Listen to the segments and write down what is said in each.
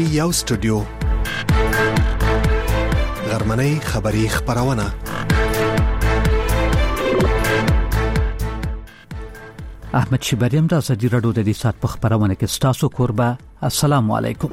یو سټوډیو غرمنۍ خبری خبرونه احمد شیبریم د ازادي رادیو د دې سات په خبرونه کې ستاسو قربا السلام علیکم.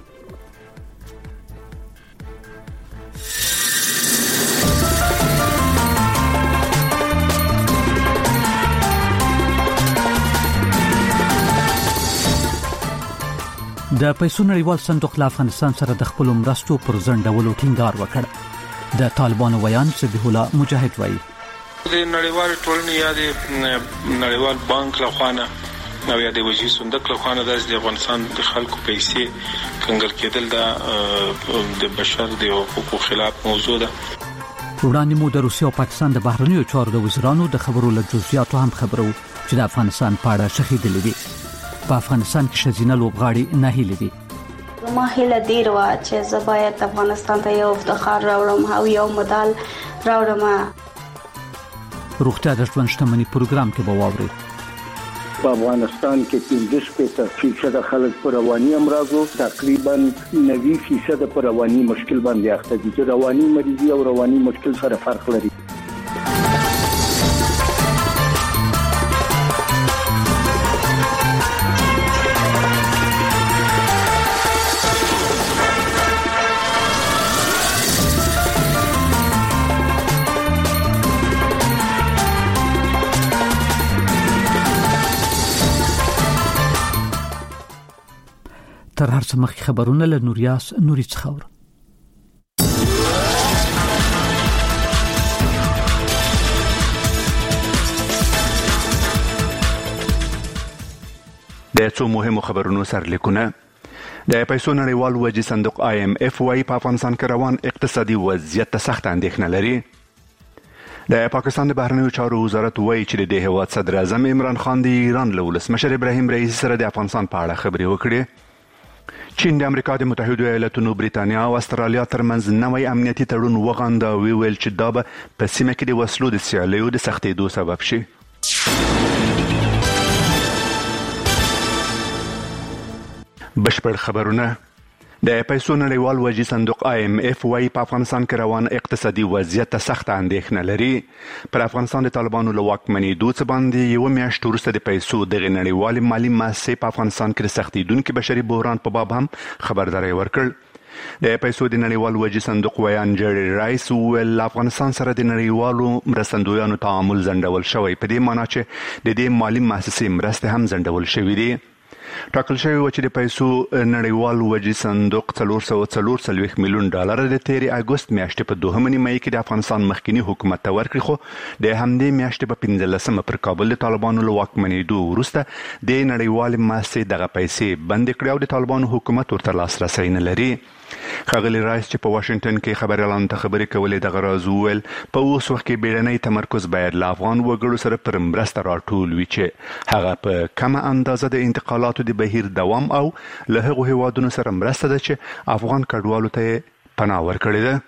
د پیسو نړیوال صندوق له افغانستان سره د خپل مرستو پر ځنډولو ټینګار وکړ. د طالبانو ویان صبیح الله مجاهد وایي د نړیوال ټولنې یا د نړیوال بانک له خوا او یا د وجهي صندوق له خوا د افغانستان د خلکو پیسې کنګل کېدل د بشر د حقوقو خلاف موضوع ده. وړاندې مو د روسیې او پاکستان د بهرنیو چارو د وزیرانو د خبرو له جزئیاتو هم خبرو چې د افغانستان په اړه شخیدلې دي. په افغانستان کې ښځینه لوبغاړي ناهیلې دي. ما هیله ډیر و چې زه باید افغانستان ته یو افتخار راوړم او یو مډال راوړم. روغتیا د ژوند شتمنۍ پروګرام کې به واورئ. په افغانستان کې 15% خلک پر رواني امراضو تقریبا 90% پر رواني مشکل باندې اخته دي. چې رواني مریضي او رواني مشکل سره فرق لري. تر هر څه مخکې خبرونه له نوریاس نوري څخه اورو. د څو مهمو خبرونو سرلیکونه. د پیسو نړیوال وجهي صندوق IMF وايي په افغانستان کې روان اقتصادي وضعیت ته سخت اندېښنه لري. د پاکستان د بهرنیو چارو وزارت وايي چې د هیواد صدر اعظم عمران خان د ایران له ولسمشر ابراهیم رئیسی سره د افغانستان په اړه خبرې وکړې. چین د امریکا د متحده ایالاتونو، بریتانیا او استرالیا ترمنځ نوی امنیتي تړون وغانده او ویل چې دا به په سیمه کې د وسلو د سیالیو د سختېدو سبب شي. بشپړ خبرونه. د پیسو نړیوال وجهي صندوق IMF وايي په افغانستان کې روان اقتصادي وضعیت ته سخت اندېښنه لري. پر افغانستان د طالبانو له واکمنېدو څخه باندې یو میاشت وروسته د پیسو د نړیوال مالي مؤسسې په افغانستان کې د سختېدونکو بشري بحران په باب هم خبرداري ورکړ. د پیسو د نړیوال وجهي صندوق ویان جری رایس ویل افغانستان سره د نړیوالو مرستندویانو تعامل ځنډول شوی، په دې معنی چې د دې مالي مؤسسې مرستې هم ځنډول شوې دي. ټاکل شوی و چې د پیسو نړیوال وجهي صندوق $444 میلیون د تیرې اګوست میاشتې په 2 نیمایي کې د افغانستان مخکنی حکومت ته ورکړي، خو د همدې میاشتې په 15 پر کابل د طالبانو له واکمنېدو وروسته د نړیوال مؤسسې دغه پیسې بندې کړې او د طالبانو حکومت ورته لاسرسی نه لري. ښاغلي رایس چې په واشنگټن کې خبريالانو ته خبرې کولې دغه راز وویل په اوس وخت کې بیړنی تمرکز باید له افغان وګړو سره پر مرسته راټول وي چې هغه په کمه اندازه د انتقالاتو د بهیر دوام او له هغو هیوادونو سره مرسته ده چې افغان کډوالو ته پناه ورکړې ده.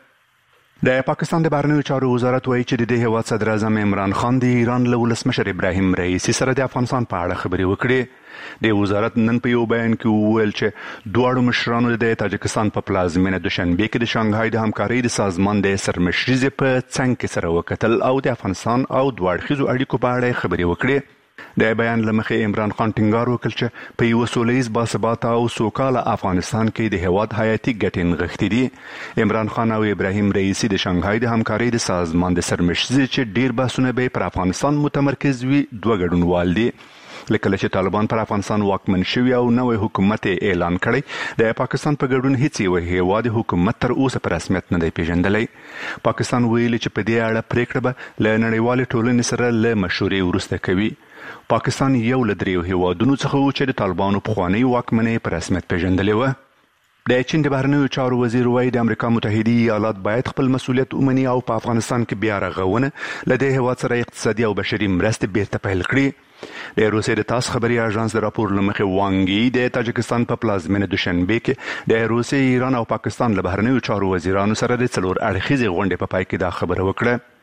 د پاکستان د بهرنیو چارو وزارت وايي چې د دې هیواد صدر اعظم عمران خان د ایران له ولسمشر ابراهیم رئیسی سره د افغانستان په اړه خبرې وکړې. د وزارت نن په یو بیان کې وویل چې دواړو مشرانو د تاجکستان په پلازمینه دوشنبه کې د شانګهای د همکارۍ د سازمان د سرمشرۍ په څنګ کې سره وکتل او د افغانستان او دوه اړخیزو اړیکو په اړه خبرې وکړې. د بیان لمخې عمران خان ټینګار وکړ چې په یو سولهییز باثباته او سوکاله افغانستان کې د هیواد حیاتي ګټې نغښتې دي. عمران خان او ابراهیم رئیسی د شانګهای د همکارۍ د سازمان د سرمشرۍ چې ډیر بحثونه به پر افغانستان متمرکز وي دوه ګډونوال دي. لکه چې طالبان پر افغانستان واکمن شوي او نوې حکومت اعلان کړی، د پاکستان په ګډون هیڅ یو هیواد حکومت تر اوسه په رسمیت نه دی پیژندلی. پاکستان ویلي چې په دې اړه پریکړه به له نړیوالې ټولنې سره له مشورې وروسته کوي. پاکستان یو له 3 هیوادونو څخه و چې د طالبانو پخوانی واکمنۍ په رسمیت پیژندلې و. د چین د بهرنیو چارو وزیر وايي د امریکا متحده ایالات باید خپل مسؤلیت ومني او په افغانستان کې بیا رغونه له دې هیواد سره اقتصادي او بشري مرستې بیرته پیل کړي. د روسیې د تاس خبري اژانس د راپور لمخې وانګي د تاجکستان په پلازمینه دوشنبه کې د روسیې، ایران او پاکستان له بهرنیو چارو وزیرانو سره د 4 اړخیزې غونډې په پای کې دا خبره وکړه.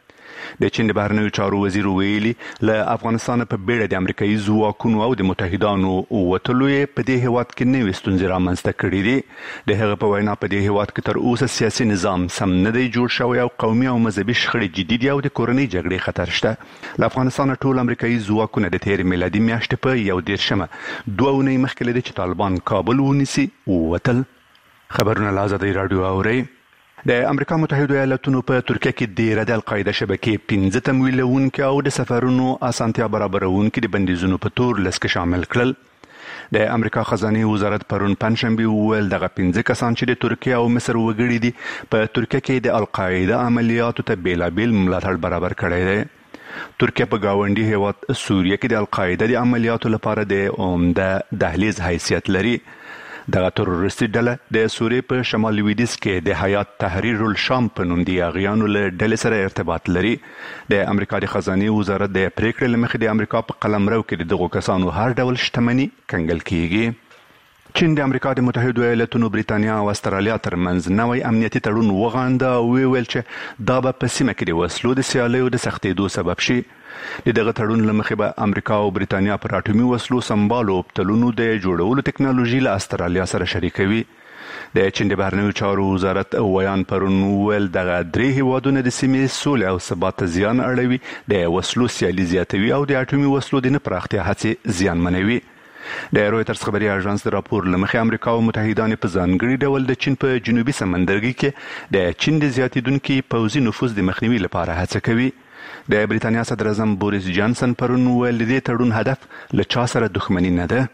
د چین د بهرنیو چارو وزیر ویلي له افغانستان په بیړه د امریکایي ځواکونو او د متحدانو وتلو په دې هیواد کې نوې ستونزې رامنځته کړې دي. د هغه په وینا په دې هیواد کې تر اوسه سیاسي نظام سم نه دی جوړ شوی او قومي او مذهبي شخړې جدي دي او د کورنۍ جګړې خطر شته. له افغانستان ټول امریکایي ځواکونه د تیر میلادي میاشتې په 21 دوه اونۍ مخکې لدی چې طالبان کابل ونیسي ووتل. خبرونه له آزادۍ راډیو اورئ. د امریکا متحده ایالاتونو په ترکیه کې د ډیره د القاعده شبکې 15 تمویلونکي او د سفرونو اسانتیا برابرونکي د بندیزونو په تور لسکه شامل کړل. د امریکا خزانه وزارت پرون پنځشنبه وویل دغه 15 کسان چې د ترکیه او مصر وګړي دي په ترکیه کې د القاعده عملیاتو ته بیلابیل ملاتړ برابر کړی دی. ترکیه په گاونډي هیواد سوریه کې د القاعده د عملیاتو لپاره د عمده دهلیز حیثیت لري. دغه تروریستي ډله د سوریې په شمال لویدیځ کې د حیات تحریر الشام په نوم د یاغیانو له ډلې سره ارتباط لري. د امریکا د خزانه وزارت د پریکړې له مخې د امریکا په قلمرو کې دغه کسانو هر ډول شتمني کنګل کیږي. چین د امریکا د متحده ایالاتونو، بریتانیا او استرالیا ترمنځ نوی امنیتي تړون وغانده او ویل چې دا به په سیمه کې د وسلو د سیالیو د سختېدو سبب شي. دغه تړون له مخې به امریکا او بریتانیا پر اټومي وسلو سمبالو تلونو د جوړولو ټکنالوژي له استرالیا سره شریکوي. د چین د بهرنیو چارو وزارت ویان پرون ویل دغه درې هیوادونه د سیمې سولې او ثبات ته زیان اړوي، د وسلو سیالي زیاتوي او د اټومي وسلو د نه پراختیا هڅې زیانمنوي. د رویټرز خبري اژانس د راپور له مخې امریکا او متحدان په ځانګړي ډول د چین په جنوبي سمندرګي کې د چین د زیاتیدونکي پوځي نفوذ د مخنیوي لپاره هڅه کوي. د بریتانیا صدر اعظم بوریس جانسن پرون ویل د دې تړون هدف له چا سره دښمنی نه ده.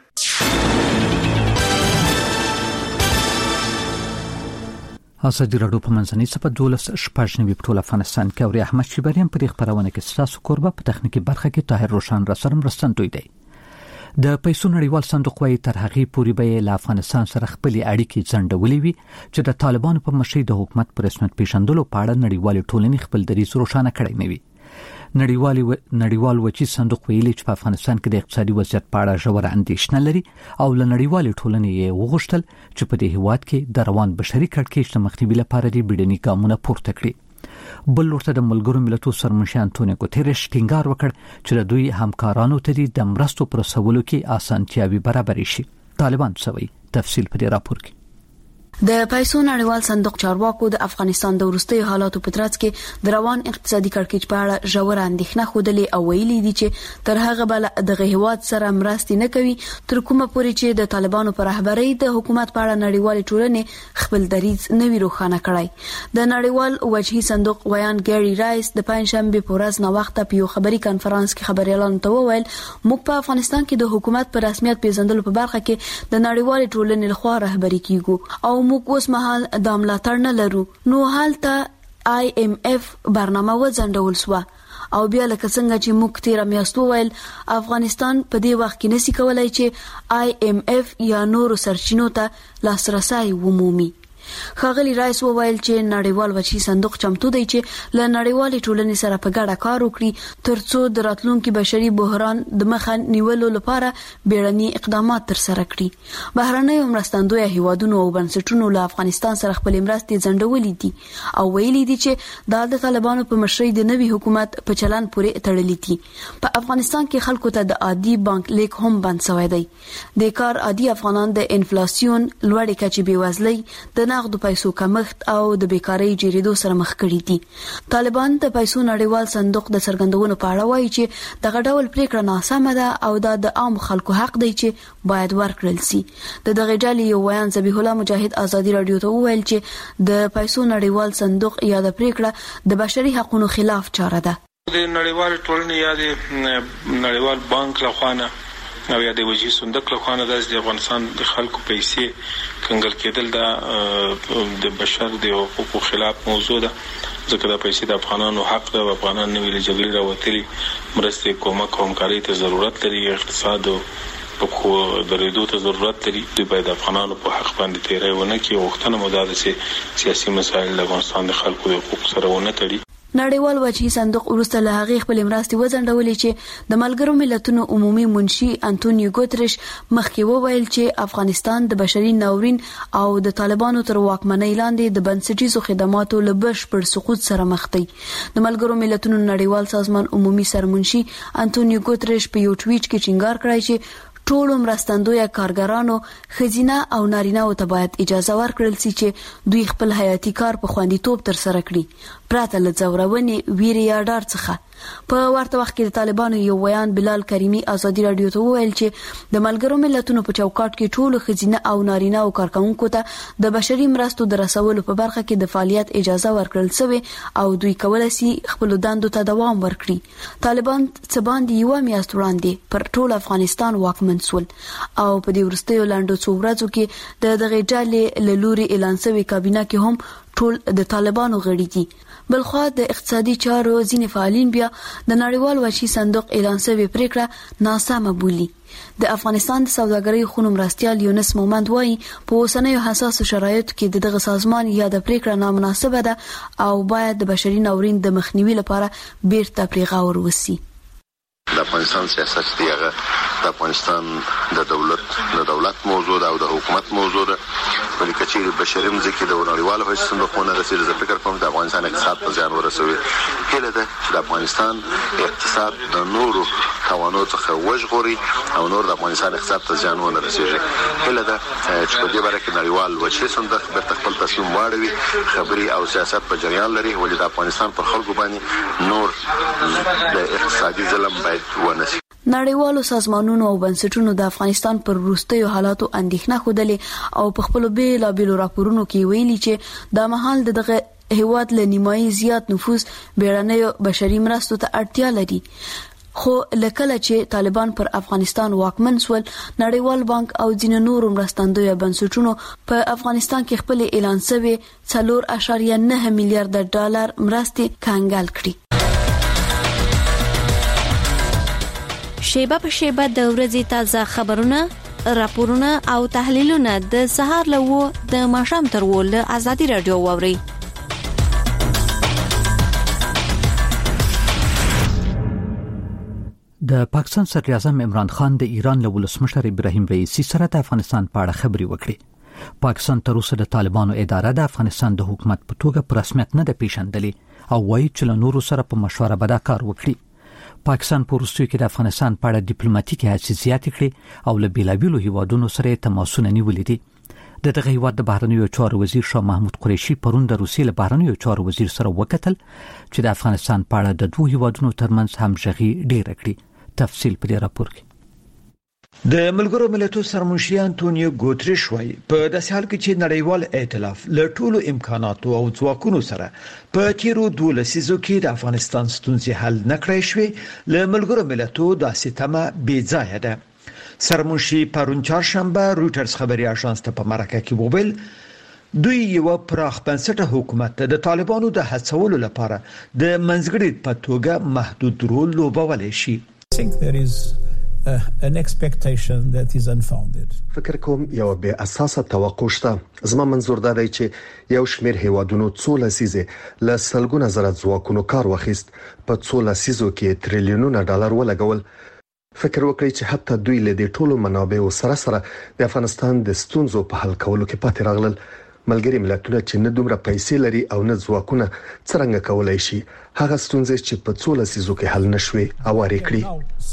ازادي راډیو په منځنۍ صفحه 12 په ټول افغانستان کې او احمد شیبریان په دې خبرونه کې ستاسو قربه په تخنیکی برخه کې طاهر روشن را سره مرستندوی دی. د پیسو نړیوال صندوق وايي تر هغه پورې به له افغانستان سره خپل اړیکې ځنډولې وي چې د طالبانو په مشرۍ د حکومت پر رسمیت پیژندلو په اړه نړیوال ټولنې خپل دریځ روښانه کړی نه وي. نړیوال وچی صندوق ویلي چې په افغانستان کې د اقتصادي وضعیت په اړه ژوره اندېښنه لري او له نړیوال ټولنې یې وغوښتل چې په دې هیواد کې د روان بشري کړکېچ د مخنیوي لپاره د بیړني ګامونه پورته کړي. بل ورته د ملګرو ملتونو سرمنشي انټونیو ګوتریش ټینګار وکړ چې د دوی همکارانو ته د مرستو پروسولو کې اسانتیاوي برابر شي. طالبان سوي تفصیل په دې راپور کې. د پیسو نړیوال صندوق چارواکو د افغانستان د وروستیو حالاتو په ترڅ کې د روان اقتصادي کړکېچ په اړه ژوره اندېښنه خوده او ویلي دي چې تر هغه بل دغه هیواد سره مرستې نه کوي تر کومه پورې چې د طالبانو پر رهبرۍ د حکومت په اړه نړیوال ټولنې خپل دریځ نوي روښانه کړی. د نړیوال وجهي صندوق ویان ګری رایس د پنځشنبه په ورځ نو وخت په یو خبري کانفرنس کې خبريالانو ته وویل موږ په افغانستان کې د حکومت پر رسمیت پیژندلو په برخه کې د نړیوال ټولنې لخوا رهبري کیږو او موږ اوس مهال د ملاتړ نه لرو. نو حالته IMF برنامه وځنډول شو او بیا لکه څنګه چې موږ تیر میاشت وویل افغانستان په دې وخت کې نسی کولای چې IMF یا نورو سرچینو ته لاسرسي ومومي. خاغلی رئیس وویل چې نړیوال وچی صندوق چمتو دی چې له نړیوالې ټولنې سره په ګډه کار وکړي ترڅو د راتلونکي بشري بحران د مخه نیولو لپاره بیړني اقدامات ترسره کړي. بهرنیو مرستندوی هیوادونو او بنسټونو له افغانستان سره خپل مرستې ځنډولې دي او ویلي دي چې د طالبانو په مشرۍ د نوي حکومت په چلن پورې تړلې دي. په افغانستان کې خلکو ته د عادي بانک لیک هم بند شوی دی. د کار عادي افغانان د انفلاسیون لوړې کچې بیوزلۍ د نغدو پیسو کمښت او د بیکاری جریدو سره مخ کړي دي. طالبان د پیسو نړیوال صندوق د څرګندونو په اړه وایي چې دغه ډول پریکړه ناسمه ده او دا د عام خلکو حق دی چې باید ورکړل شي. دغه ډلې یو ویان ذبیح الله مجاهد آزادي رادیو ته وویل چې د پیسو نړیوال صندوق یا د پریکړه د بشري حقوقو خلاف چاره ده. د نړیوال ټولنې یا د نړیوال بانک لخوا او یا د وجهي صندوق لخوا د افغانستان د خلکو پیسې کنګل کېدل د بشر د حقوقو خلاف موضوع ده. ځکه دا پیسې د افغانانو حق ده. افغانان نوې له جګړې راوتلي مرستې کومک او همکارۍ ته ضرورت لري. اقتصاد په درېدو ته ضرورت لري. دوی باید افغانانو په حق باندې تیری ونه کړي. غوښتنه مو دا ده چې سیاسي مسایل د افغانستان د خلکو د حقوقو سره ونه تړي. نړیوال وجهي صندوق ورسته له هغې خپل مرستې وځنډولې چې د ملګرو ملتونو عمومي منشي انټونیو ګوتریش مخکې وویل چې افغانستان د بشري ناورین او د طالبانو تر واکمنۍ لاندې د بنسټیزو خدماتو له بشپړ سقوط سره مخ دی. د ملګرو ملتونو نړیوال سازمان عمومي سرمنشي انټونیو ګوتریش په یو ټویټ کې ټینګار کړی چې ټول مرستندوی کارګرانو خزینه او نارینه او ته باید اجازه ورکړل شي چې دوی خپل حیاتي کار په خوندیتوب تر سره کړي پرته له ځورونې ویرې یا ډار څخه. په ورته وخت کې د طالبانو یو ویان بلال کریمی ازادي رادیو ته وویل چې د ملګرو ملتونو په چوکاټ کې ټول خزینه او نارینه او کارکونکو ته د بشري مرستو د رسولو په برخه کې د فعالیت اجازه ورکړل شوی او دوی کولای شي خپل دندو ته دوام ورکړي. طالبان څه باندې یو میاشت وړاندې پر ټول افغانستان واکمن شول او په دې وروستیو لاندو څو ورځو کې د دغه ډلې له لوري اعلان شوی کابینه کې هم ټول د طالبانو غړي دي. بلخوا د اقتصادي چارو ځینې فعالین بیا د نړیوال وجهي صندوق اعلان شوی پریکړه ناسمه بولي. د افغانستان د سوداګرۍ خونو مرستیال یونس مومند وایي په اوسنیو حساسو شرایطو کې دغه سازمان یا د پریکړه نامناسبه ده او باید د بشري ناورین د مخنیوي لپاره بیرته پرې غور وشي. د افغانستان سیاست دی هغه د افغانستان د دولت موضوع ده او د حکومت موضوع ده. ولی کچې بشري مځکې د نړیوالو وجهي صندوقونو رسېږي زه فکر کوم د افغانستان اقتصاد په زیان ورسوي. هیله ده چې د افغانستان اقتصاد د نورو توانو څخه وژغوري او نور د افغانستان اقتصاد ته زیان ونه رسېږي. هیله ده چې په دې باره کې نړیوال وجهي صندوق بیرته خپل تصمیم واړوي، خبري او سیاست په جریان لري. ولی د افغانستان پر خلکو باندې نور د اقتصادي ظلم باید ونشي. نړیوالو سازمانونو او بنسټونو د افغانستان پر وروستیو حالاتو اندېښنه خوده او په خپل بیلابېلو راپورونو کې ویلي چې د مهال دغه هیواد له نیمایي زیات نفوس بیړنیو بشري مرستو ته اړتیا لري. خو لکه چې طالبان پر افغانستان واکمن شول، نړیوال بانک او ځینې نور مرستندوی بنسټونو په افغانستان کې خپل اعلان شوی 4.9 میلیارډ ډالر مرستې کانګال کړي. شیبه په شیبه د ورځې تازه خبرونه، راپورونه او تحلیلونه د سهار له 9 د ماښام تر 10 له ازادي رادیو واوري. د پاکستان صدر اعظم عمران خان د ایران له ولسمشر ابراهیم رئیسی سره د افغانستان په اړه خبرې وکړې. پاکستان تر اوسه د طالبانو اداره د افغانستان د حکومت په توګه په رسمیت نه ده پیژندلې او وایي چې له نورو سره په مشوره به دا کار وکړي. پاکستان په روسیې کې د افغانستان په اړه ډیپلوماټیکي حساسیت کړي او له بیلابیلو هیوادونو سره تماسونه نیولې دي. دغه هیواد د بهرنیو چارو وزیر شاه محمود قریشي پرون د روسیې له بهرنیو چارو وزیر سره وکتل چې د افغانستان په اړه د دوه هیوادونو ترمنځ همغږي ډیره کړي. تفصیل په دې راپور کې. د ملګرو ملتونو سرمنشي انټونیو ګوتریش وايي په داسې حال کې چې نړیوال ائتلاف له ټولو امکاناتو او ځواکونو سره په تیرو 12 لسیزو کې د افغانستان ستونزې حل نکړای شوې، له ملګرو ملتونو داسې تمه بې ځایه ده. سرمنشي پرون چهارشنبه رويټرز خبري اژانس ته په مرکه کې وویل دوی یو پراخ بنسټه حکومت د طالبانو د هڅولو لپاره د منځګړي په توګه محدود رول لوبولای شي. an expectation that is unfounded. فکر کوم یو به اساسه توقع شته. زما منظور دا دی چې یو شمېر هیوادونو څو لسیزه ل سلګونه زره ځواکونو کار واخیست، په څو لسیزو کې تریلیونونه ډالر ولګول. فکر وکړئ چې حتی دوی له دې ټولو منابعو سره د افغانستان د ستونزو په حل کولو کې پاتې راغلل. ملګری ملتونه چې نه دومره پیسې لري او نه ځواکونه څنګه کولای شي هغه ستونزې چې په څو لسیزو کې حل نشوي اوارې کړي.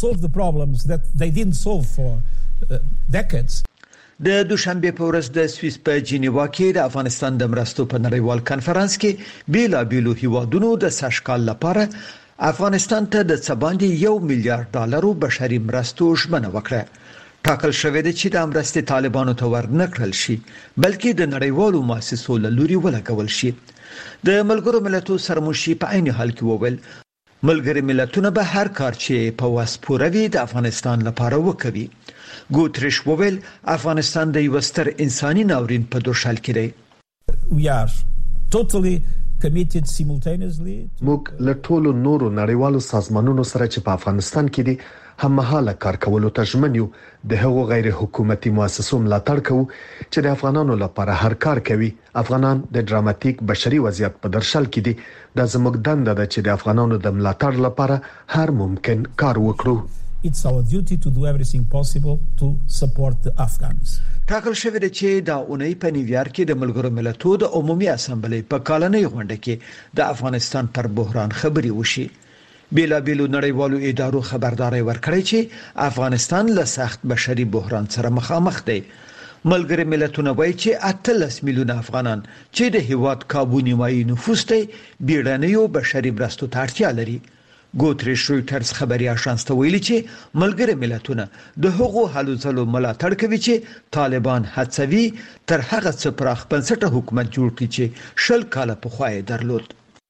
د دوشنبه په ورځ د سویس په جنیوا کې د افغانستان د مرستو په نړیوال کانفرنس کې بیلابیلو هیوادونو د سشکال لپاره افغانستان ته د څباندې 1 میلیارډ ډالرو بشري مرستو ژمنه وکړه. ټاکل شوې ده چې د امرستې طالبانو ته ورنکړل شي بلکې د نړیوالو مؤسسو له لوري ولګول شي. د ملګرو ملتونو سرمنشي په عین حال کې وویل ملګری ملتونه به هر کار چې په واس پوروي د افغانستان لپاره وکړي. ګوتریش وویل افغانستان د یو ستر انساني ناورین په دوشال کې دی. We are totally committed simultaneously. موږ له ټولو نورو نړیوالو سازمانونو سره چې په افغانستان کې دي هممهاله کار کولو ته ژمن یو. د هغو غیر حکومتي مؤسسو ملاتړ کوو چې د افغانانو لپاره هر کار کوي. افغانان د ډراماتیک بشري وضعیت په درشل کې دي. د زموږ دنده ده چې د افغانانو د ملاتړ لپاره هر ممکن کار وکړو. It's our duty to do everything possible to support the Afghans. ټاکل شوی دی چې دا اونۍ په نیویارک کې د ملګرو ملتونو د عمومي اسامبلې په کالنۍ غونډه کې د افغانستان پر بحران خبري وشي. بیلابیلو نړیوالو ادارو خبرداري ورکړی چې افغانستان له سخت بشري بحران سره مخامخ دی. ملګري ملتونه وایي چې 18 میلیونه افغانان چې د هیواد کابو نیمایي نفوس دی بیړنیو بشري مرستو ته اړتیا لري. ګوتریش رویټرز خبري اژانس ته ویلي چې ملګري ملتونه د هغو هلو ځلو ملاتړ کوي چې طالبان هڅوي تر هغه څه پراخ بنسټه حکومت جوړ کړي چې 10 کاله پخوا یې درلود.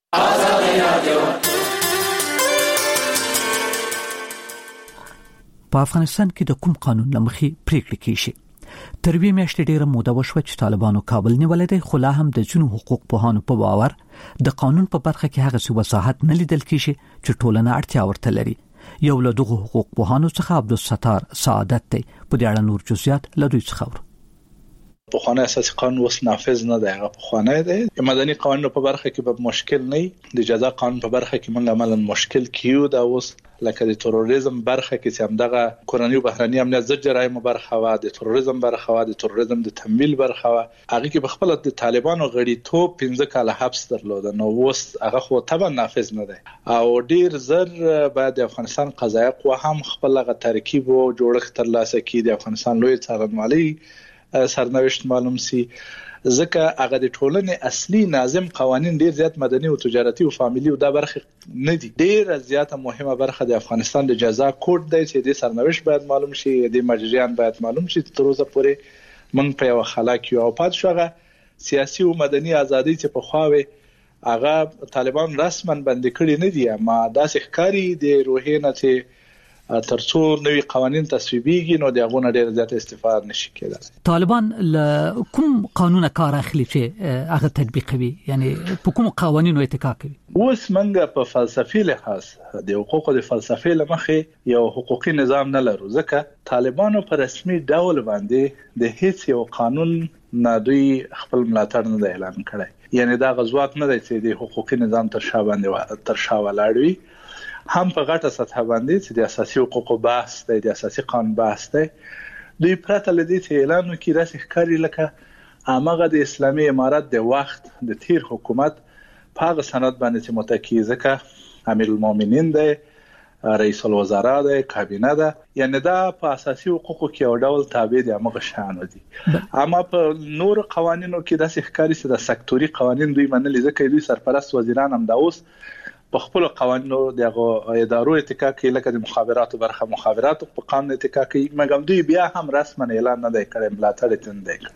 په افغانستان کې د کوم قانون لمخې پریکړه کیږي. تر وی میاشتې ډیره موده وشوه چې طالبانو کابل نیولې دی، خو لا هم د جنو حقوق پوهانو په باور د قانون په برخه کې هغه څه وضاحت نه لیدل کیږي چې ټولنه اړتیا ورته لري. یو له دغه حقوق پوهانو څخه عبدالستار سعادت دی. په دې اړه نور جزئیات له دوی څخه اورو. په خوانه اساسي قانون وس نافذ نه دی. هغه په خوانه دی مدني قانون په برخه کې به مشکل نه، د جزا قانون په برخه کې موږ عملاً مشکل کیو. دا اوس لکه د تروریزم برخه کې چې همدغه کورنۍ او بهرني امنیت ضد جرایم برخه وا، د تروریزم برخه وا، د تروریزم د تمویل برخه وا، هغه کې بخپل د طالبانو غړي توپ 15 کاله حبس درلود. نو اوس هغه خو طبعا نافذ نه دی او ډیر زر بعد د افغانستان قضایي قوه هم خپل غو ترکیب او جوړښت تر لاسه کړي. د افغانستان لوی څارنوالي سرنوشت معلوم سي، ځکه هغه د ټولنې اصلي ناظم قوانين ډیر زیات مدني او تجارتي او فامیلی او دا برخه نه دي. ډیر زیاته مهمه برخه د افغانستان د جزا کوډ دی چې د سرنوشت باید معلوم شي، د مجریان باید معلوم شي. تر اوسه پورې موږ په یو خلاک یو او پات شوغه سیاسي او مدني ازادي چې په خواوي هغه طالبان رسما بند کړی نه دي. ما داسې ښکاری د روحینه چې ترڅو نوې قوانين تصویبېږي نو د هغه ډېر زیات استفاده نشي کېدای. طالبان کوم قانون کار اخلي چې هغه تطبیقوي، یعنی په کوم قوانینو اتکا کوي؟ اوس منګه په فلسفي لحاظ د حقوقو د فلسفي لمخې یو حقوقي نظام نه لرو، ځکه طالبانو په رسمي ډول باندې د هیڅ یو قانون نه دوی خپل ملاتړ نه اعلان کړی. یعنی دا غزوات نه دی چې د حقوقي نظام تر شا ولاړوي. هم په غټه سطح باندې چې د اساسي حقوقو بحث دی، د اساسي قانون بحث دی، دوی پرته لدی چې اعلان وکړي راسي ښکاری لکه هغه د اسلامي امارات د وخت د تیر حکومت په هغه سند باندې چې متکی ځکه امیر المؤمنین دی، رئیس الوزراء دی، کابینه ده، یعنی دا په اساسي حقوقو کې یو ډول تابع دي هغه شان دي. اما په نور قوانینو کې داسې ښکاری چې د سکتوري قوانین دوی منل ځکه دوی سرپرست وزیران هم دا اوس په خپل قوانینو دغه ادارو اتکا کوي، لکه د مخابراتو برخه مخابراتو په قانون اتکا کوي، مګم دوی بیا هم رسما اعلان نه دی کړی ملاتړ یې نه دی.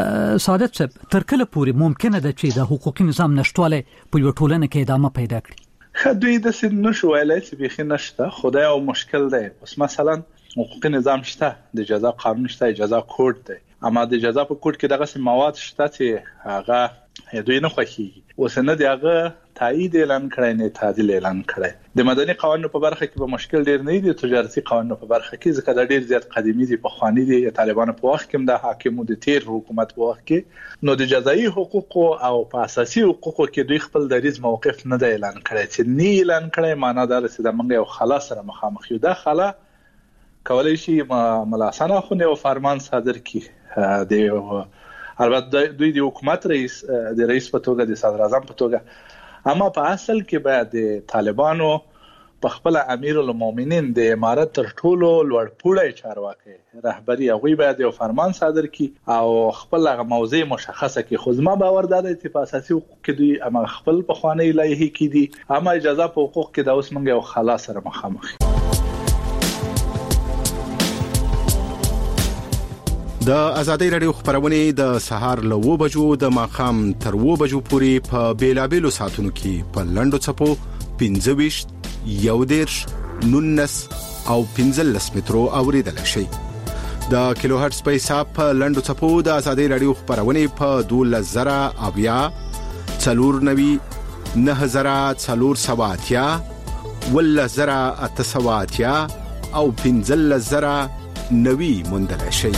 سعادت صاحب، تر کله پورې ممکنه ده چې د حقوقي نظام نشټواله په یو ټولنه کې ادامه پیدا کړي؟ دوی د سید نشو ویلای چې بخي نشته، خدای او مشکل دی. اوس مثلا حقوقي نظام شته، د جزا قانون شته، جزا کوډ دی، اما د جزا په کوډ کې دغه مواد شته چې هغه دوی نه خوښي. اوس نه دی هغه تایید اعلان کړی نه تعدیل اعلان کړی. د مدني قوانینو په برخه کې به مشکل ډیر نه دی، تجارتي قوانینو په برخه کې ځکه دا ډیر زیات قدیمی دي، په خواني دي. طالبانو په وخت کې د حاکمو د تیر حکومت په وخت کې نو د جزایي حقوقو او په اساسي حقوقو کې دوی خپل دریز موقف نه دی اعلان کړی. چې نه اعلان کړی معنی دا چې د موږ یو خلاص سره مخامخ یو. دا خلا کولای شي ملاسانه خو نه فرمان صادر کی دی، البته دوی د حکومت رئیس په توګه د صدر اعظم په توګه، اما په اصل کې باید د طالبانو په خپل امیر المؤمنین د امارت تر ټولو لوړ پوړی چارواکي رهبری هغه باید یو فرمان صادر کی او خپل هغه موضوع مشخصه کی. خو زما باور دا دی چې په اساسي حقوق کې دوی اما خپل په خواني لایحه کې دي، اما اجازه په حقوق کې دا اوس موږ یو خلاص سره مخامخ. د ازادي رادیو خبرونه د سهار له 2 بجو د ماخام تر 2 بجو پورې په بیلابیلو ساتونو کې په لندو چپو 15 19 او 15 مترو اوریدل شي. د کیلو هرتز په حساب په لندو چپو د ازادي رادیو خبرونه په 12000 اویا 490 9480 10880 او 15090 موندل شي.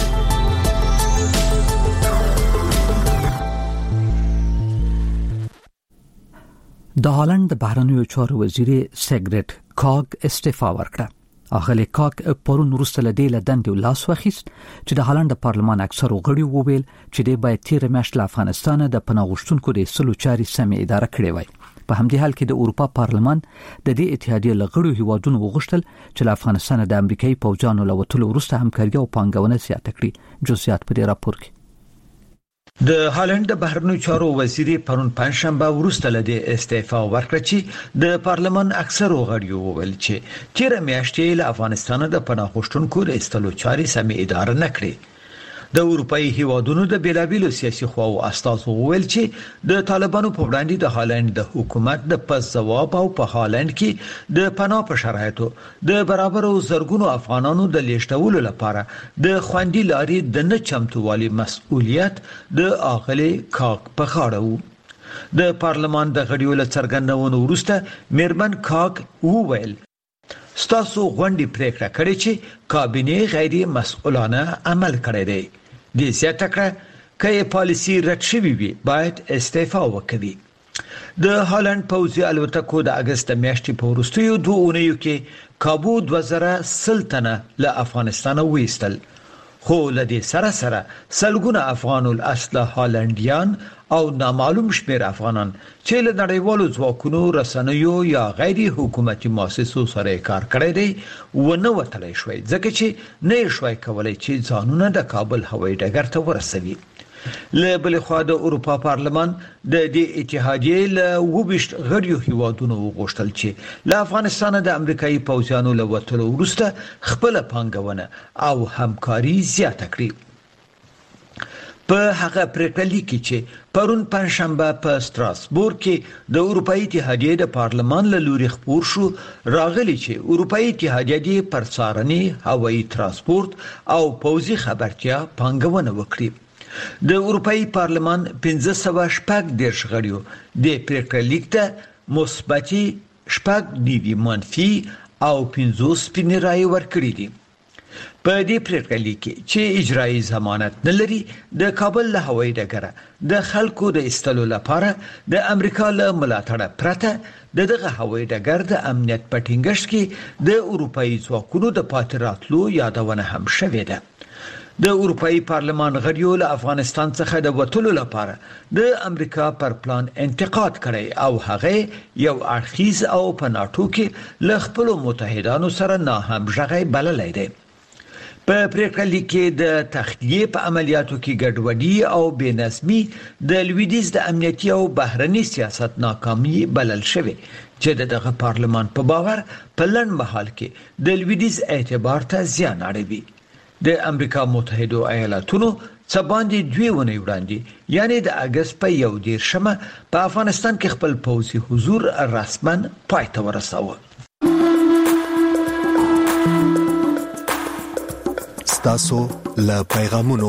د هالند د بهرنیو چارو وزیر سیګریټ کاګ استعفا ورکړه. اغلی کاک پرون وروسته له دې لدندې لاس واخیست چې د هالند پارلمان اکثرو غړي وویل چې د باید تیر میاشت له افغانستان د پناه غوښتونکو د سلو چاري سمې اداره کړې وای. په همدې حال کې د اروپا پارلمان د دې اتحادیې لغړو هیوادونو وغوښتل چې له افغانستان د امریکایي پوځانو له وټولو وروسته همکاري او پانګونه زیاته کړي. جزئیات په دې راپور کې. د هالند بهرنیو چارو وزیر پرون پنځشنبه وروسته له استعفا ورکړه چې د پارلمان اکثرو غړیو وویل چې تیر میاشت له افغانستان د پناه غوښتونکو د استلو چاري سمې اداره نکړي. د اروپאי هیوادونو د بیلابیلو سیاسي خواو استازو وویل چې د طالبانو په وړاندې د هالند د حکومت د پس جواب او په هالند کې د پناه په شرایطو د برابر او زرګونو افغانانو د لیشتولو لپاره د خوندي لاري د نه چمتووالي مسؤلیت د اغلی کاک په غاړه وو. د پارلمان د غړیو له څرګندونو وروسته میرمن کاک وویل ستاسو غونډې پریکړه کړې چې کابینه غیر مسؤلانه عمل کړی دی. د سیاستکړه کې پالیسی رد شوی وي باید استعفا وکړي. د هالند پوځي الوتکو د اگست میاشتې په وروستیو 2 اونیو کې کابو 2000 تنه له افغانستان وېستل. خو لدې سره سلګونه افغان الاصل هالندیان او نامعلوم شمیر افغانان چې له نړیوالو ځواکونو رسنیو یا غیر حکومتي مؤسسو سره کار کړی دی ونه وتلی شوی ځکه چې نه شوی کولای چې ځانونه د کابل هوایي ډګر ته ورسوي. له بل خوا د اروپا پارلمان د دې اتحادیې له وبشت غړیو هیوادونو وغوښتل چې له افغانستان د امریکایي پوځانو له وټولو وروسته خپل پانګونه او همکاري زیاته کړي. په هغه پریکړه لیکي چې پرون پنځشنبه په ستراسبورګ کې د اروپאי اتحادیې د پارلمان له لوري خبر شو راغلی چې اروپאי اتحادیې پر څارنې هوایي ترانسپورت او پوځي خبرتیا پانګونه وکړي. د اروپאי پارلمان 1510 غړیو د پریکړه لیک ته مثبتي شپږ نیوي منفي او 50 سپینې رائے ورکړي دي. په دې پریکړه لیک کې چې اجرایی ضمانت نه لري د کابل له هوایي ډګر د خلکو د استلو لپاره د امریکا له ملاتړ پرته دغه هوایي ډګر د امنیت په ټینګښت کې د اروپאי ځواکونو د پاتراتلو یادونه هم شوې ده. د اروپאי پارلمان غړیو له افغانستان څخه د وټولو لپاره د امریکا پر پلان انتقاد کړی او هغه یو اړخیز او په ناتو کې له خپل متحدانو سره نه همغږي بللی دی. په پریکړه لیک کې د تخلیه په عملیاتو کې ګډوډي او بېنظمي د لویدیز د امنیتي او بهرني سیاست ناکامي بلل شوی چې دغه پارلمان په باور په لړ مهال کې د لویدیز اعتبار ته زیان اړوي. د امریکا متحده ایالاتونو څباندې 2 ونې وړاندې یعنی د اگست په 11 په افغانستان کې خپل پوځي حضور رسماً پای ته ورساوه. تاسو له پیغامونو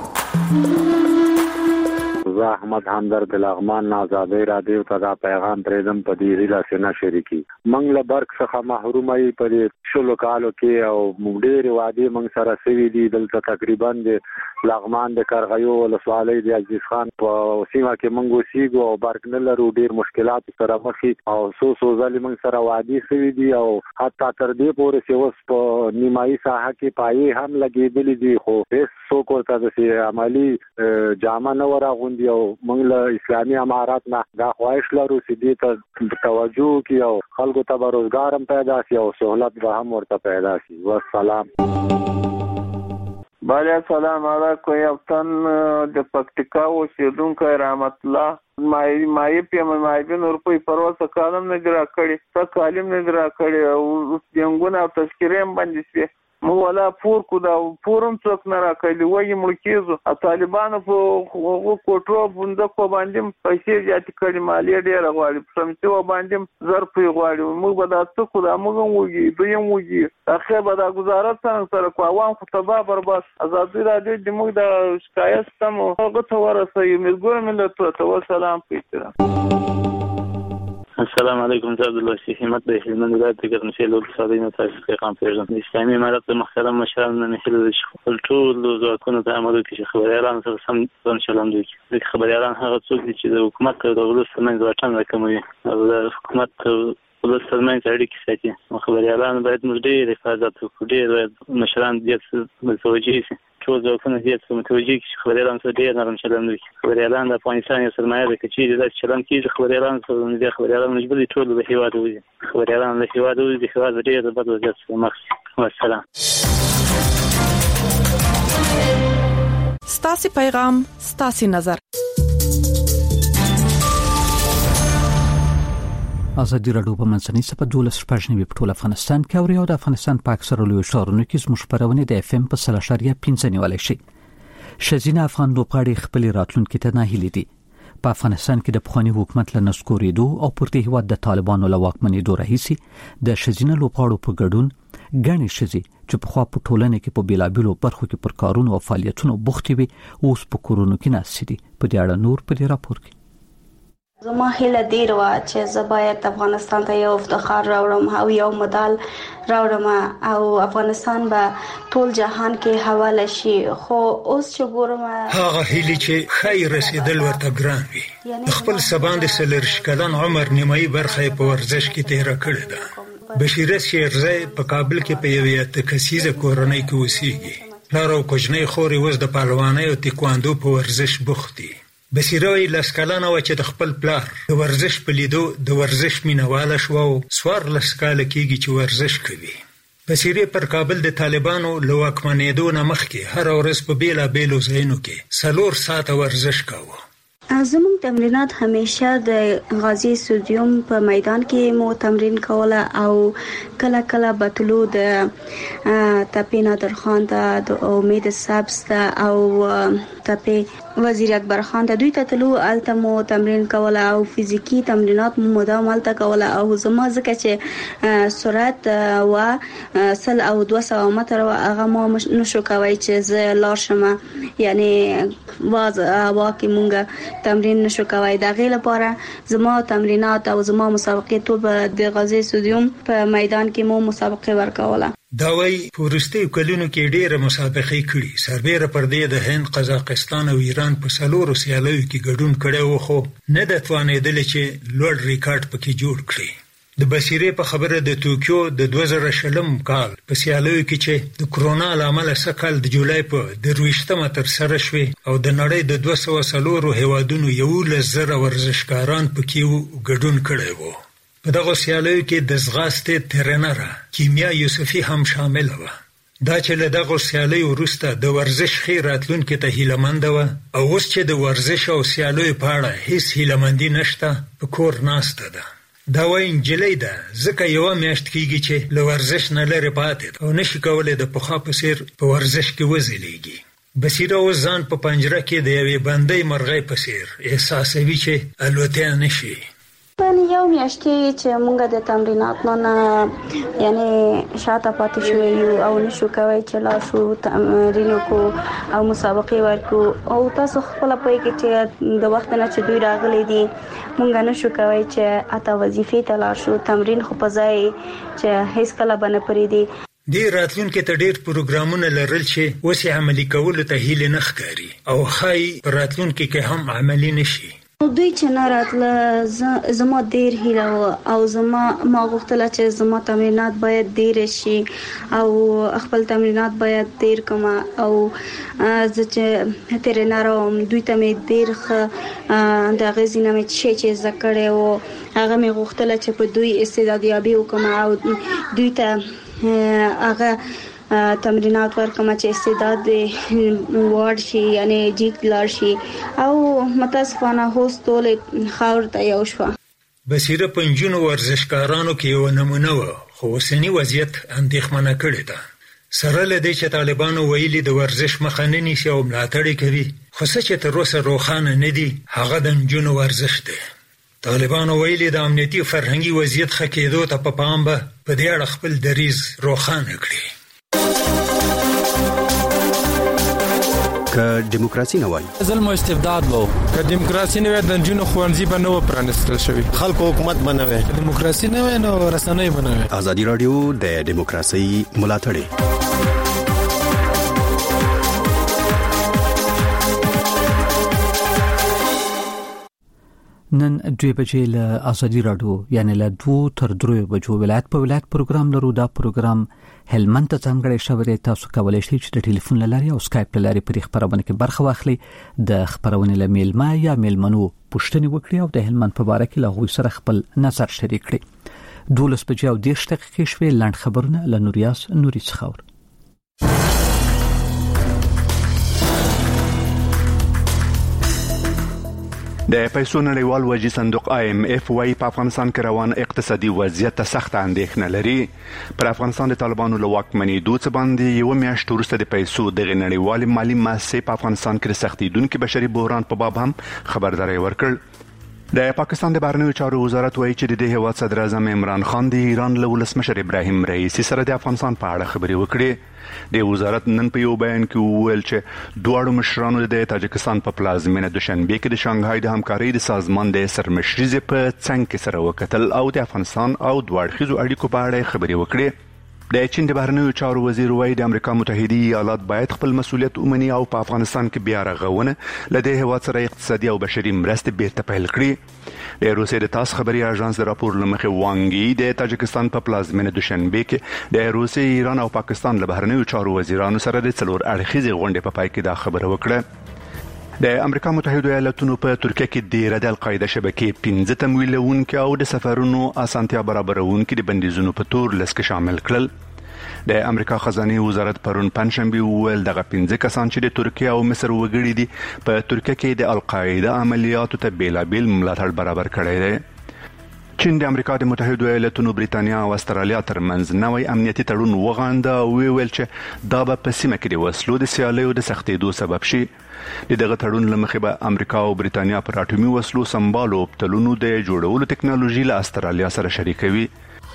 زه احمد همدرد لغمان آزادۍ رادیو ته دا پیغام پرېږدم په دې هیله چې نه شریکي موږ له برق څخه محروم یې په شلو کالو کې او موږ ډېرې وعدې موږ سره سوي دي. دلته تقریبا د لغمان د کرغیو ولسوالۍ د عزیز خان په سیمه کې موږ اوسېږو او برق نه لرو. ډېر مشکلات سره مخ او څو ځلې موږ سره وعدې سوي دي او حتی تر دې پورې چې اوس په نیمایي ساحه کې پایې هم لګېدلې دي خو هیڅ څوک ورته داسې عملي جامه نه ورغوندي او موږ له اسلامي امارات نه دا خواهش لرو چې دې ته توجه وکړي او خلکو ته به روزګار هم پیدا شي او سهولت به هم ورته پیدا شي. والسلام. بله سلام علیکم. یو تن د پکتیکا اوسیدونکی رحمت الله مایې په روپۍ پروسه کالم نه درا کړی څه کالم نه درا کړی او څنګهونه او تشکیرې هم باندې شي مو ولا پور کو دا پورم څوک نه راکړي وایي ملکیزو طالبانو په کوټرو بنده کو باندې پیسې زیات کړي مالیه ډیره غواړي سمڅو باندې ظرف غواړي موږ به دا څه کو دا موږ وږي دویم وږي اخر به دا گزارت سره کو عوام خو تبا برباد ازادي راډیو د موږ د شکایت سم هغه ته ورسوي ملګر ملت ته سلام پیښه السلام علیکم زه عبدالواسي همت د هلمند ولایت د ګرمسیر له ولسوالۍ نه تاسو پیغام پیژنم. د اسلامي امارت د محترم مشرانو نه هیله ده چې خپل ټول ځواکونه ته عمل وکړي چې خبریالان سره سم ځان چلند وکړي. ځکه خبریالان هغه څوک دي چې د حکومت او د ولس ترمنځ واټن راکموي او د حکومت ولس ترمنځ اړیکې ساتي. خبریالان باید موږ ډېر حفاظت وکړو، ډېر باید مشران ډېر متوجه شي، ټول ځواکونه ډېر متوجه کړي چې خبریالان سره ډېر نرم چلند وکړي. خبریالان د افغانستان یو سرمایه ده، که چیرې داسې چلند کېږي خبریالان سره نو بیا خبریالان مجبور دي ټول له هېواده وځي. خبریالان له هېواده وځي، هېواد به ډېر د بد وضعیت سره مخ شي. والسلام. ستاسې پیغام ستاسې نظر. ازادي راډیو په منځنۍ سپه 12 په ټول افغانستان کې او د افغانستان په اکثره لوی ښارونو کې زموږ خبرونه د FM په 3.5 نیولای شي. شزینه افغان لوبغاړي خپل راتلونکي ته ناهیلي دي. په افغانستان کې د پخوانی حکومت له نسکورېدو او پورته هیواد د طالبانو له واکمنېدو راهیسي د شزینه لوبغاړو په ګډون غني شزي چې په خوا په ټولنه کې په بیلابیلو برخو کې پر کارونو او فعالیتونو بوختي وي اوس په کورونو کې ناسي دي. په دې اړه نور په دې راپور کې زما هیله ډیر و چې زه باید افغانستان ته یو افتخار راوړم او یو مدال راوړم او افغانستان به ټول جهان کې حواله شي. خو اوس چې ګورم هغه هیله چې خیر رسیدل ورته ګران وي. خپل سباند سلر شکلن عمر نیمایي برخه په ورزش کې تیر کړی ده. بشیره شیرزای په کابل کې په یوه تکسیزه کورنۍ کې اوسېږي. لار او کوچنۍ خوري وز د پهلوانۍ او تکواندو په ورزش بوختي. بصیره وی لسکالانه و چې د خپل پلار د ورزش په لیدو د ورزش مینواله شو او سوار لسکاله کېږي چې ورزش کوي. بصیره پر کابل د طالبانو له واکمنېدو نه مخکې هر ورځ په بیلابیلو ځایونو کې 4 ساعته ورزش کاوه. زموږ تمرینات همیشه د غازی سټډیوم په میدان کې مو تمرین کوله او کله کله بتلو د تپینا درخان ته د امید سبز ته او تپې وزیر اکبر خان ته دوی ته تلو الته مو تمرین کوله او فزیکی تمرینات مو مدام الته کوله او زما ځکه چې سرعت و 100 او 200 متر هغه مو نشو کوي چې زه لار شم، یعنی واز واکه مونږه تمرین نشو کوي. د غیله لپاره زما تمرینات او زما مسابقې ټول د غازی سټډیوم په میدان کې مو مسابقې ورکوله. دا وی پورستی کلونو کې ډېر مسابقې کړي. سربېره پر دې د هند، قزاقستان او ایران په 4 سیالیو کې ګډون کړي و، خو نه د توانېدل چې لوړ ریکارډ پکې جوړ کړي. د بصیره په خبره د توکیو د 2020 کال په سیالیو کې چې د کرونا لامل سکل د جولای په 23مه تر سره شوه او د نړۍ د 204 هیوادونو 11,000 ورزشکاران پکې ګډون کړي وو. په دغه سیالیو کې د زغاستې ترنر کیمیا یوسفی هم شامل و. دا چې له دغه سیالیو وروسته د ورزش خیراتلون کې ته هیلمند و او اوس چې د ورزش او سیالیو په اړه هیڅ هیلمندي نشته، په کور ناسته ده. دا وایي انجلۍ ده ځکه یو میاشت کېږي چې له ورزش نه لرې پاتې او نشي کولای د پخوا په څیر په ورزش کې وځلیږي. بصیره اوس ځان په پنجره کې د یوې بندۍ مرغۍ په څیر احساسوي چې الوتیا نشي. یو میاشتې چې مونږ د تمریناتو نه یعنی شاته پاتې شو یو او نشو کوي چې لا شو تمرینو کو او مسابقې ورکو او تاسو خپل پوي کې چې د وخت نه چې دوی راغلي دي مونږ نشو کوي چې اته وظیفې ته لا شو تمرین خو په ځای چې هیڅ کله باندې پرې دي. د راتلونکو ته ډېر پروګرامونه لرل چې اوس عملي کول ته هیله نه ښکاري او خای راتلونکو کې هم عملي نشي. دوی چې نه راتله زما ډیر هیله او زما ما غوښتل چې زما تمرینات باید ډیر شي او خپل تمرینات باید ډیر کوم او زه چې ترنر دوی ته مې ډیر د غزینه مې چې ذکر او هغه مې غوښتل چې په دوی استعدادیابي وکم او دوی ته هغه تمرینات ورکوم چې استعداد وارد شي یعنی جیت لار شي او متاسفانه هوستول خاور ته یو شو. بصیره پنځونو ورزشکارانو کې یو نمونه و، خو اوسنی وضعیت اندېښمنه کړې ده. سره له دې چې طالبانو ویلي د ورزش مخه نه نیسي او ملاتړ کوي، خو څه چې تر اوسه روښانه نه دي هغه د نجونو ورزش دی. طالبانو ویلي د امنیتي فرهنګي وضعیت ښه کېدو ته په پام به په دې اړه خپل دریځ روښانه کړي. که دیموکراسي نه وای ظلم او استبداد وو که دیموکراسي نه وای د جنونو خوانځي به نو پرانستل شوی خلکو حکومت بنوي دیموکراسي نه وای نو رسنۍ بنوي ازادي رادیو د دیموکراسي ملاتړ نن 2 بجې له ازادي رادیو یعنی له 2 تر 3 بجو ولایت په ولایت پروګرام لرو. دا پروګرام هلمند ته ځانګړی شوی دی. تاسو کولای شئ چې د ټلیفون لاري او سکایپ لاري په خبرونه کې برخه واخلئ. د خبرونه لمیل ما یا میلمنو پوښتنه وکړئ او د هلمند په اړه کې له غوي سره خپل نظر شریک کړئ. 12 بجې او 10 دقیقې شوي لاند خبرونه له نوریاس نوري څخه. د پیسو نړیوال وجې صندوق IMF وايي په افغانستان کې روان اقتصادي وضعیت ته سخت اندېښنه لري. پر افغانستان د طالبانو له واکمنۍ دوه باندې یو میاشت وروسته د پیسو د نړیوال مالی مؤسسې په افغانستان کې د سختیدونکو بشري بحران په باب هم خبرداري ورکړ. د پاکستان د بهرنیو چارو وزارت وايي چې د دې هیواد صدر اعظم عمران خان د ایران له ولسمشر ابراهیم رئیسی سره د افغانستان په اړه خبرې وکړې. د وزارت نن په یو بیان کې وویل چې دواړو مشرانو د تاجکستان په پلازمینه دوشنبه کې د شانګهای د همکارۍ د سازمان د سرمشرۍ په څنګ کې سره وکتل او د افغانستان او دوړخیزو اړیکو په اړه خبرې وکړې. د چین د بهرنیو چارو وزیر وايي د امریکا متحده ایالات باید خپل مسؤلیت ومني او په افغانستان کې بیا رغونه لدې هیواد سره اقتصادي او بشري مرستې بیرته پیل کړي. د روسیې د تاس خبري اژانس د راپور لمخې وانګي د تاجکستان په پلازمینه دوشنبه کې د روسیې، ایران او پاکستان له بهرنیو چارو وزیرانو سره د څلور اړخیزې غونډې په پای کې دا خبره وکړه. د امریکا متحده ایالاتونو په ترکیه کې د القاعده شبکې 15 تمویلونکو او د سفرونو اسانتیا برابرونکو د بندیزونو په تور لسک شامل کړل. د امریکا خزانه وزارت پرون پنځشنبه وویل دغه 15 کسان چې د ترکیه او مصر وګړي دي په ترکیه کې د القاعده عملیاتو ته بیلابل ملاتړ برابر کړی دی. چین د امریکا د متحده ایالاتونو، بریتانیا او استرالیا ترمنځ نوې امنیتي تړون وغانده او ویل چې دا به په سیمه کې د وسلو د سیالیو د سختېدو سبب شي. دغه تړون لمخې به امریکا او بریتانیا پر اټومي وسلو سمبالو تلونو د جوړولو ټکنالوژي له استرالیا سره شریکوي.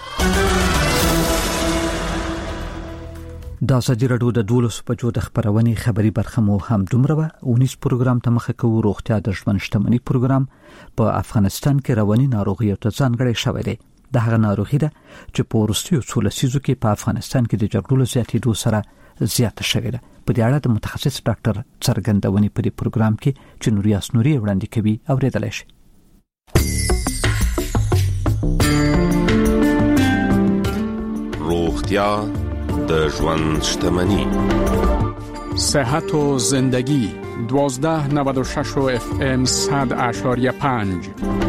د ازادي رادیو د 12 بجو د خبرونې خبري برخه مو هم دومره و. 19 پروګرام ته مخه کوو. روغتیا د ژوند شتمنۍ پروګرام په افغانستان کې رواني ناروغیو ته ځانګړی شوی دی. د هغه ناروغي ده چې په وروستیو 16 لسیزو کې په افغانستان کې د جګړو زیاتېدو سره زیاته شوې ده. په دې اړه د متخصص ډاکټر څرګندونې په دې پروګرام کې چې نوریاس نوري وړاندې کوي اوریدلای شي. روغتیا د ژوند شتمنی، صحت و زندگی 1296 FM 100.5.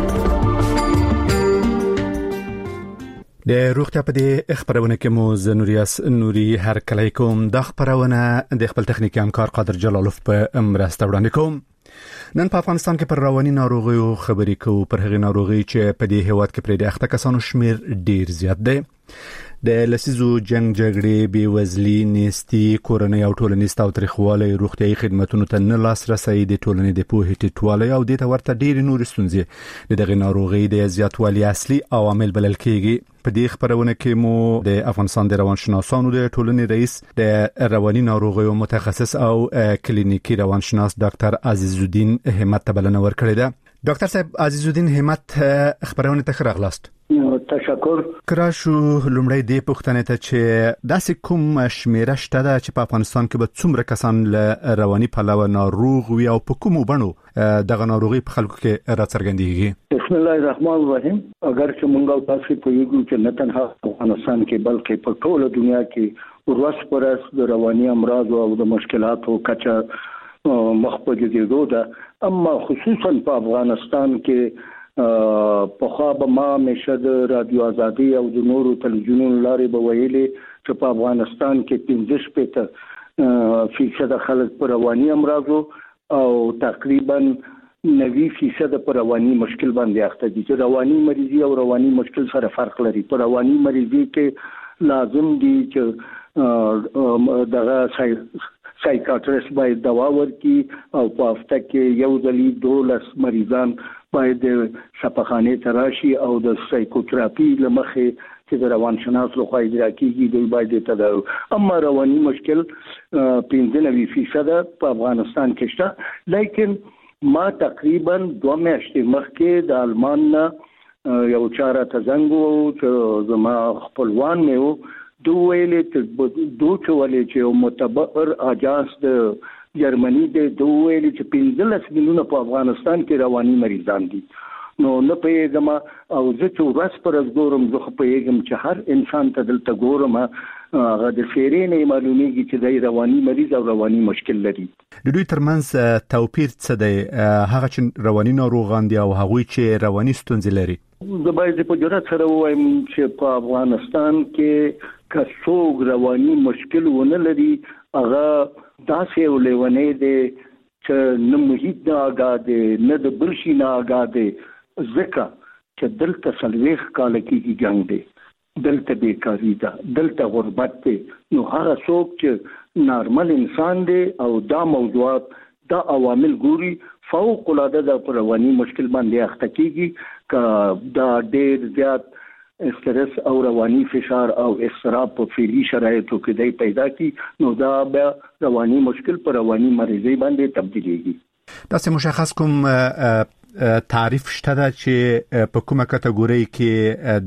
د روغتیا په دې خبرونه کې مو زنوریاس نوري هر کله کوم د خبرونه د خپل تخنیکی همکار قادر جلالوف په مرسته وړاندې کوم. نن په افغانستان کې پر رواني ناروغیو خبرې کوو. پر هغه ناروغي چې په دې هیواد کې پر د اخته کسانو شمیر ډیر زیات دی. د لسیزو جنگ جګړې، بیوزلي، نیستي، کورنۍ او ټولنیز تاوتریخوالی، روغتیايي خدماتو ته نه لاسرسي، د ټولنې د پوهې ټیټوالی او د ورته ډېر نور ستونزې دغه ناروغي د زیاتوالي اصلي عوامل بلل کېږي. په دې خبرونه کې مو د افغانستان د روانشناسانو د ټولنې رئیس، د رواني ناروغیو متخصص او کلینیکي روانشناس ډاکټر عزیز الدین همت ته بلنه ورکړې ده. ډاکټر صاحب عزیز الدین همت، خبرونه ته راغلاست. تشکر. کراشو لومړی د پښتنې ته چې داسې کوم شمیره شته ده چې په افغانستان کې به څومره کسان له رواني پلوه ناروغ وي او په کومو بڼو دغه ناروغي په خلکو کې راڅرګندېږي؟ بسم الله الرحمن الرحیم. اگر چې موږ تاسو په یو کې نه تنها افغانستان کې بلکې په ټوله دنیا کې ورځ پر ورځ د رواني امراض او د مشکلاتو کچه مخ په ډیریدو ده، اما خصوصا په افغانستان کې په خوا به ما همیشه د رادیو ازادي او د نورو تلویزیونونو لارې به ویلي چې په افغانستان کې 15% خلک په رواني امراضو او تقریبا 90% په رواني مشکل باندې اخته دي. چې رواني مریضي او رواني مشکل سره فرق لري. په رواني مریضي کې لازم دي چې دغه سایکاټریست باید دوا ورکړي او په هفته کې یو ځلې 12 مریضان باید شفاخانه ته راشي او د سایکوتراپي لمخې چې د روانشناس لخوا اجرا کیږي دوی باید تداوي. اما رواني مشکل 95% په افغانستان کې شته، لیکن ما تقریبا 2 میاشتې مخکې د آلمان یو چاره ته زنګ وو چې زما خپلوان مې وو دوی ویلې چې یو معتبر اجانس د جرمني د دوی ویلې چې 15 میلیونه په افغانستان کې رواني مریضان دي. نو نه پیغام او زه چې ورځ پر ورځ ګورم زه پیغام چې هر انسان ته دلته ګورم هغه د فیرینې معلومیږي چې د رواني مریض او رواني مشکل لري. د دوی ترمنځ توپیر څه دی؟ هغه چې رواني ناروغان دي او هغه چې رواني ستونزې لري. زه باید په جرأت سره وایم چې په افغانستان کې کڅوګ رواني مشکل ونه لري هغه داسې ولېونې دي چې نه محیط نه آګاه نه د برشي نه آګاه ځکه چې دلته 40 کال کې جنگ دی، دلته بیکاری ده، دلته غربت دی. نو هغه څوک چې نارمل انسان دی او دا موضوعات دا عوامل ګوري فوق العاده د رواني مشکل باندې اخته کیږي که دا ډېر زیات استرس او رواني فشار او اضطراب په فعلی شرایطو کې دی پیدا کی نو دا بیا رواني مشکل پر رواني مریضي باندې تبدیلېږي. تاسو مشخص کوم تعریف شته دا چې په کومه کټګوري کې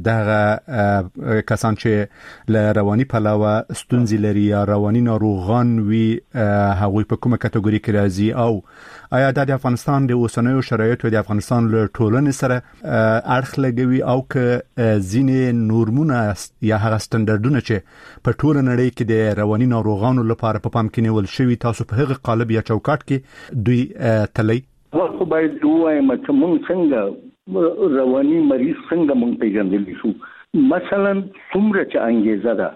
دغه کسان چې له رواني پلوه ستونزې لري یا رواني ناروغان وي هغوی په کومه کټګوري کې راځي او آیا د افغانستان د اوسنیو شرایطو د افغانستان له ټولنې سره اړخ لګوي او که ځینې نورمونه یا هغه سټنډرډونه چې په ټوله نړۍ کې د رواني ناروغانو لپاره په پام کې نیول شوی تاسو په هغه قالب یا چوکاټ کې دوی تللی؟ خو باید وایم چې مونږ څنګه رواني مریض څنګه مونږ پیژندلی شو. مثلا څومره چې انګیزه ده،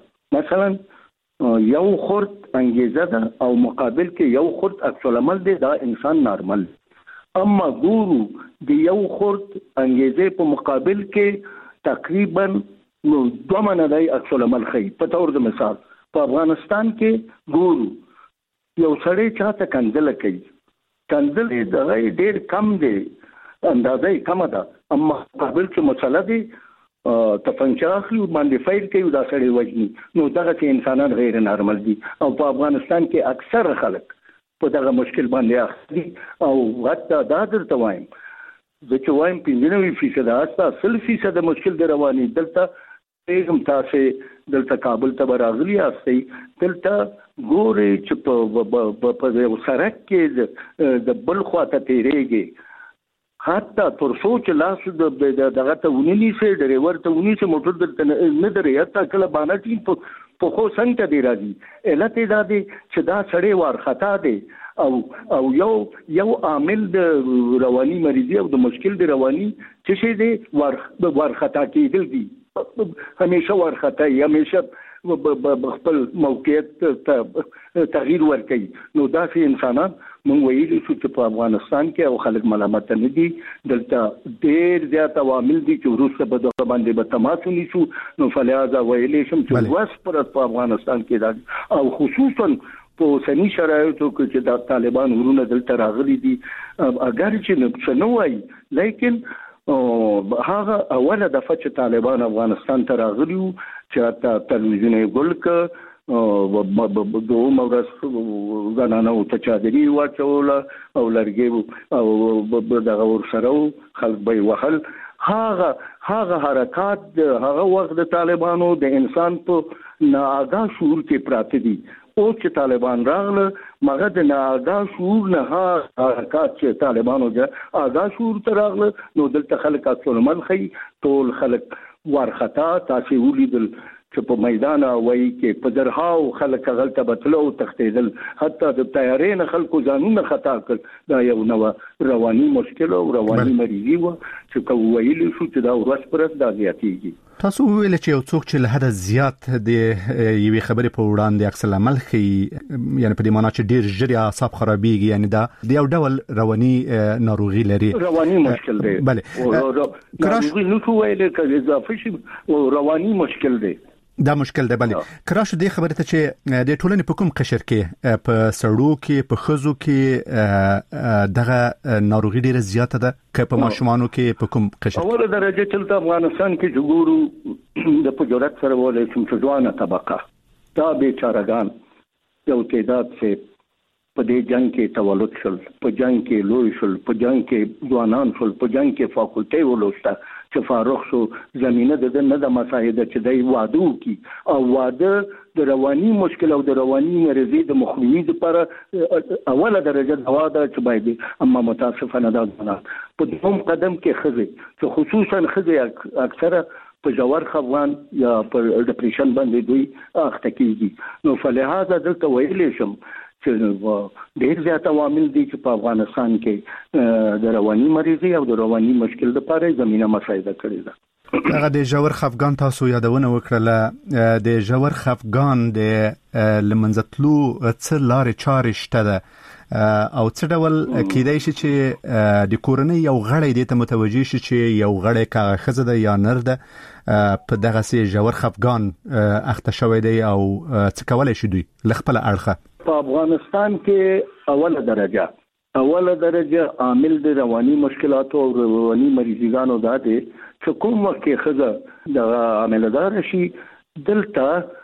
مثلا یو خرد انګیزه ده او مقابل کې یو خرد عکس العمل دی، دا انسان نارمل. اما ګورو د یو خرد انګیزه په مقابل کې تقریبا 2 منه دی عکس العمل خي. په تور د مثال په افغانستان کې ګورو یو سړی چاته کنځل کوي، کنځل دغه ډېر کم دی، اندازې کم ده، اما قابل چې مسله دی تفنګ اخلي باندې فایل کوي دا سړی وجني. نو دغه چې انسانان غیر نارمل دي او په افغانستان کې اکثر خلک په دغه مشکل باندې اخلي او حتی دا درته وایم زه چې وایم 95% حتی 100% مشکل د رواني دلته پیغام تاسو دلته کابل ته راغلی یاستئ، دلته ګوري چې په یو سړک کې د بل خواته تیریږي حتی تر څو چې لاس دغه ته ونیسي ډریور ته ونیسي موټر درته نه دري حتی کله باندې ټیم په خو څنګه دی راځي علت دا دی چې دا سړی وارخطا دی او یو عامل د رواني مریضي او د مشکل د رواني چې شي دی وارخطا کېدل دي، همیشه وارخطا همیشه خپل موقعیت تغییر ورکوي. نو داسې انسانان مونږ ویلي شو چې په افغانستان کې او خلک ملامت نه دي، دلته ډېر زیات عوامل دي چې وروسته به دغه باندې به تماس ونیسو. نو فلهذا ویلی شم چې وس پر په افغانستان کې دا او خصوصا په اوسني شرایطو کې چې د طالبان ورونه دلته راغلي دي اگر چې نه وایي لیکن هغه اوله دفعه چې طالبان افغانستان ته راغلي وو چې تلویزیون یې ګل کړ دوه ورځ زنانه او چادري واچوله او لرګي او دغه ورسره خلک به وهل. هغه حرکات هغه وخت د طالبانو د انسان په ناآگاه شعور کې پراته دي. او چې طالبان راغله مګه د ناآگاه شعور نه حرکات چې طالبانو د آگاه شعور ته راغله نو دلته خلک اصل منخي ټول خلک ورخطا تاسو ولیدل چې په میدان وای کې په درهاو خلک غلطه بتلو تختیدل حتی د تیارې نه خلکو ځانونه خطا کړ. دا یو نو رواني مشکل او رواني مریضي و چې کوویل شو چې دا ورځ پر ورځ دا زیاتېږي. تاسو ویل چې یو څوک چې له حد زیات د یوې خبرې په وړاندې عکس العمل خي یعنی په دې معنی چې ډیر ژر اعصاب خرابېږي یعنی دا د یو ډول رواني ناروغي لري، رواني مشکل دی. بله ناروغي نو ویل چې اضافه شي رواني مشکل دی. دا مشکل دی. بله کراش دې خبره ته چې د ټولنې په کوم قشر کې په سړو کې په خزو کې دغه ناروغي ډیره زیاته ده که په ماشومانو کې په کوم قشر؟ اوله درجه چې افغانستان کې جګورو د پجورت سره ولې چې ځوانه طبقه دا بیچارهګان یو تعداد چې په دې جنگ کې تولد شول، په جنگ کې لوی شول، په جنگ کې ځوانان شول، په جنگ کې فاکولټي ولوسته چې فارغ شو، زمينه د نه د مساعده چې دی واده کی او واده د رواني مشکل او د رواني مرزي د مخنیوي لپاره اوله درجه دوا ده چې باید اما متاسفانه دا په دوم قدم کې خزي چې خصوصا خزي اکثره په جوار خفغان یا په ډیپریشن باندې دوی اخته کیږي. نو فلهذا دلته ویلې شم چې ډېر زیات عوامل دي چې په افغانستان کې د رواني مرزي او د رواني مشکل لپاره زمينه مساعده کړې ده. هغه د جوړ خفغان تاسو یادونه وکړه، د جوړ خفغان د لمنځتلو څه لارې چارې شته ده او څه ډول کېدای شي چې د کورنۍ یو غړی دې ته متوجي شي چې یو غړی کاغه خزه ده یا نر ده په دغه سي جوړ خفغان اخته شوی دی او څه کولای شي دوی لخپل اړخه؟ په افغانستان کې اوله درجه عامل د رواني مشکلاتو او رواني مریضانو ده چې کوم وخت کې خزه د عملدار شي دلته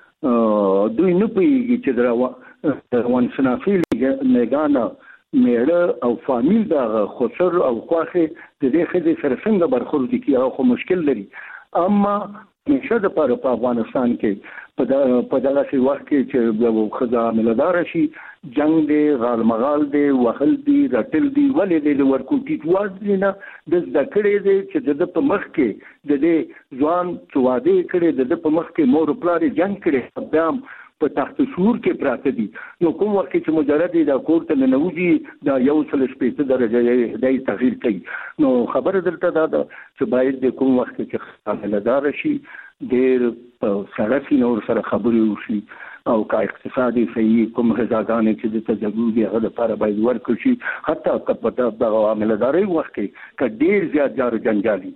دوی نه پیږي چې د روان شناخي لګانه میړه او فامیل د خسر او خواخه د دې خزه سره څنګه برخورد کی او خو مشکل لري. اما نشه د په افغانستان کې په دغه څه وخت کې چې خزه عملدار شي جنگ دی، غالمغال دی، وهل دی، رټل دی، ولې د ورکوټی واځ نه د ذکرې دی چې د په مخ کې د دې ځوان چواده کړي د په مخ کې مور پلار جنگ کړي بیا په تحت شعور کې پراته دي. نو کوم وخت چې مجرد د کور ته ننوځي دا یو څل شپږ درجه د تغییر کوي. نو خبره درته دا ده چې باید د کوم وخت چې عملدار شي ډېر په سړک نور سره خبرې وشي او کا اقتصادي صحیح کوم غذاګانې چې د تجربې هغه لپاره باید ورکړي شي. حتی کله د عملداري وخت کې ډېر زیات جار جنجالي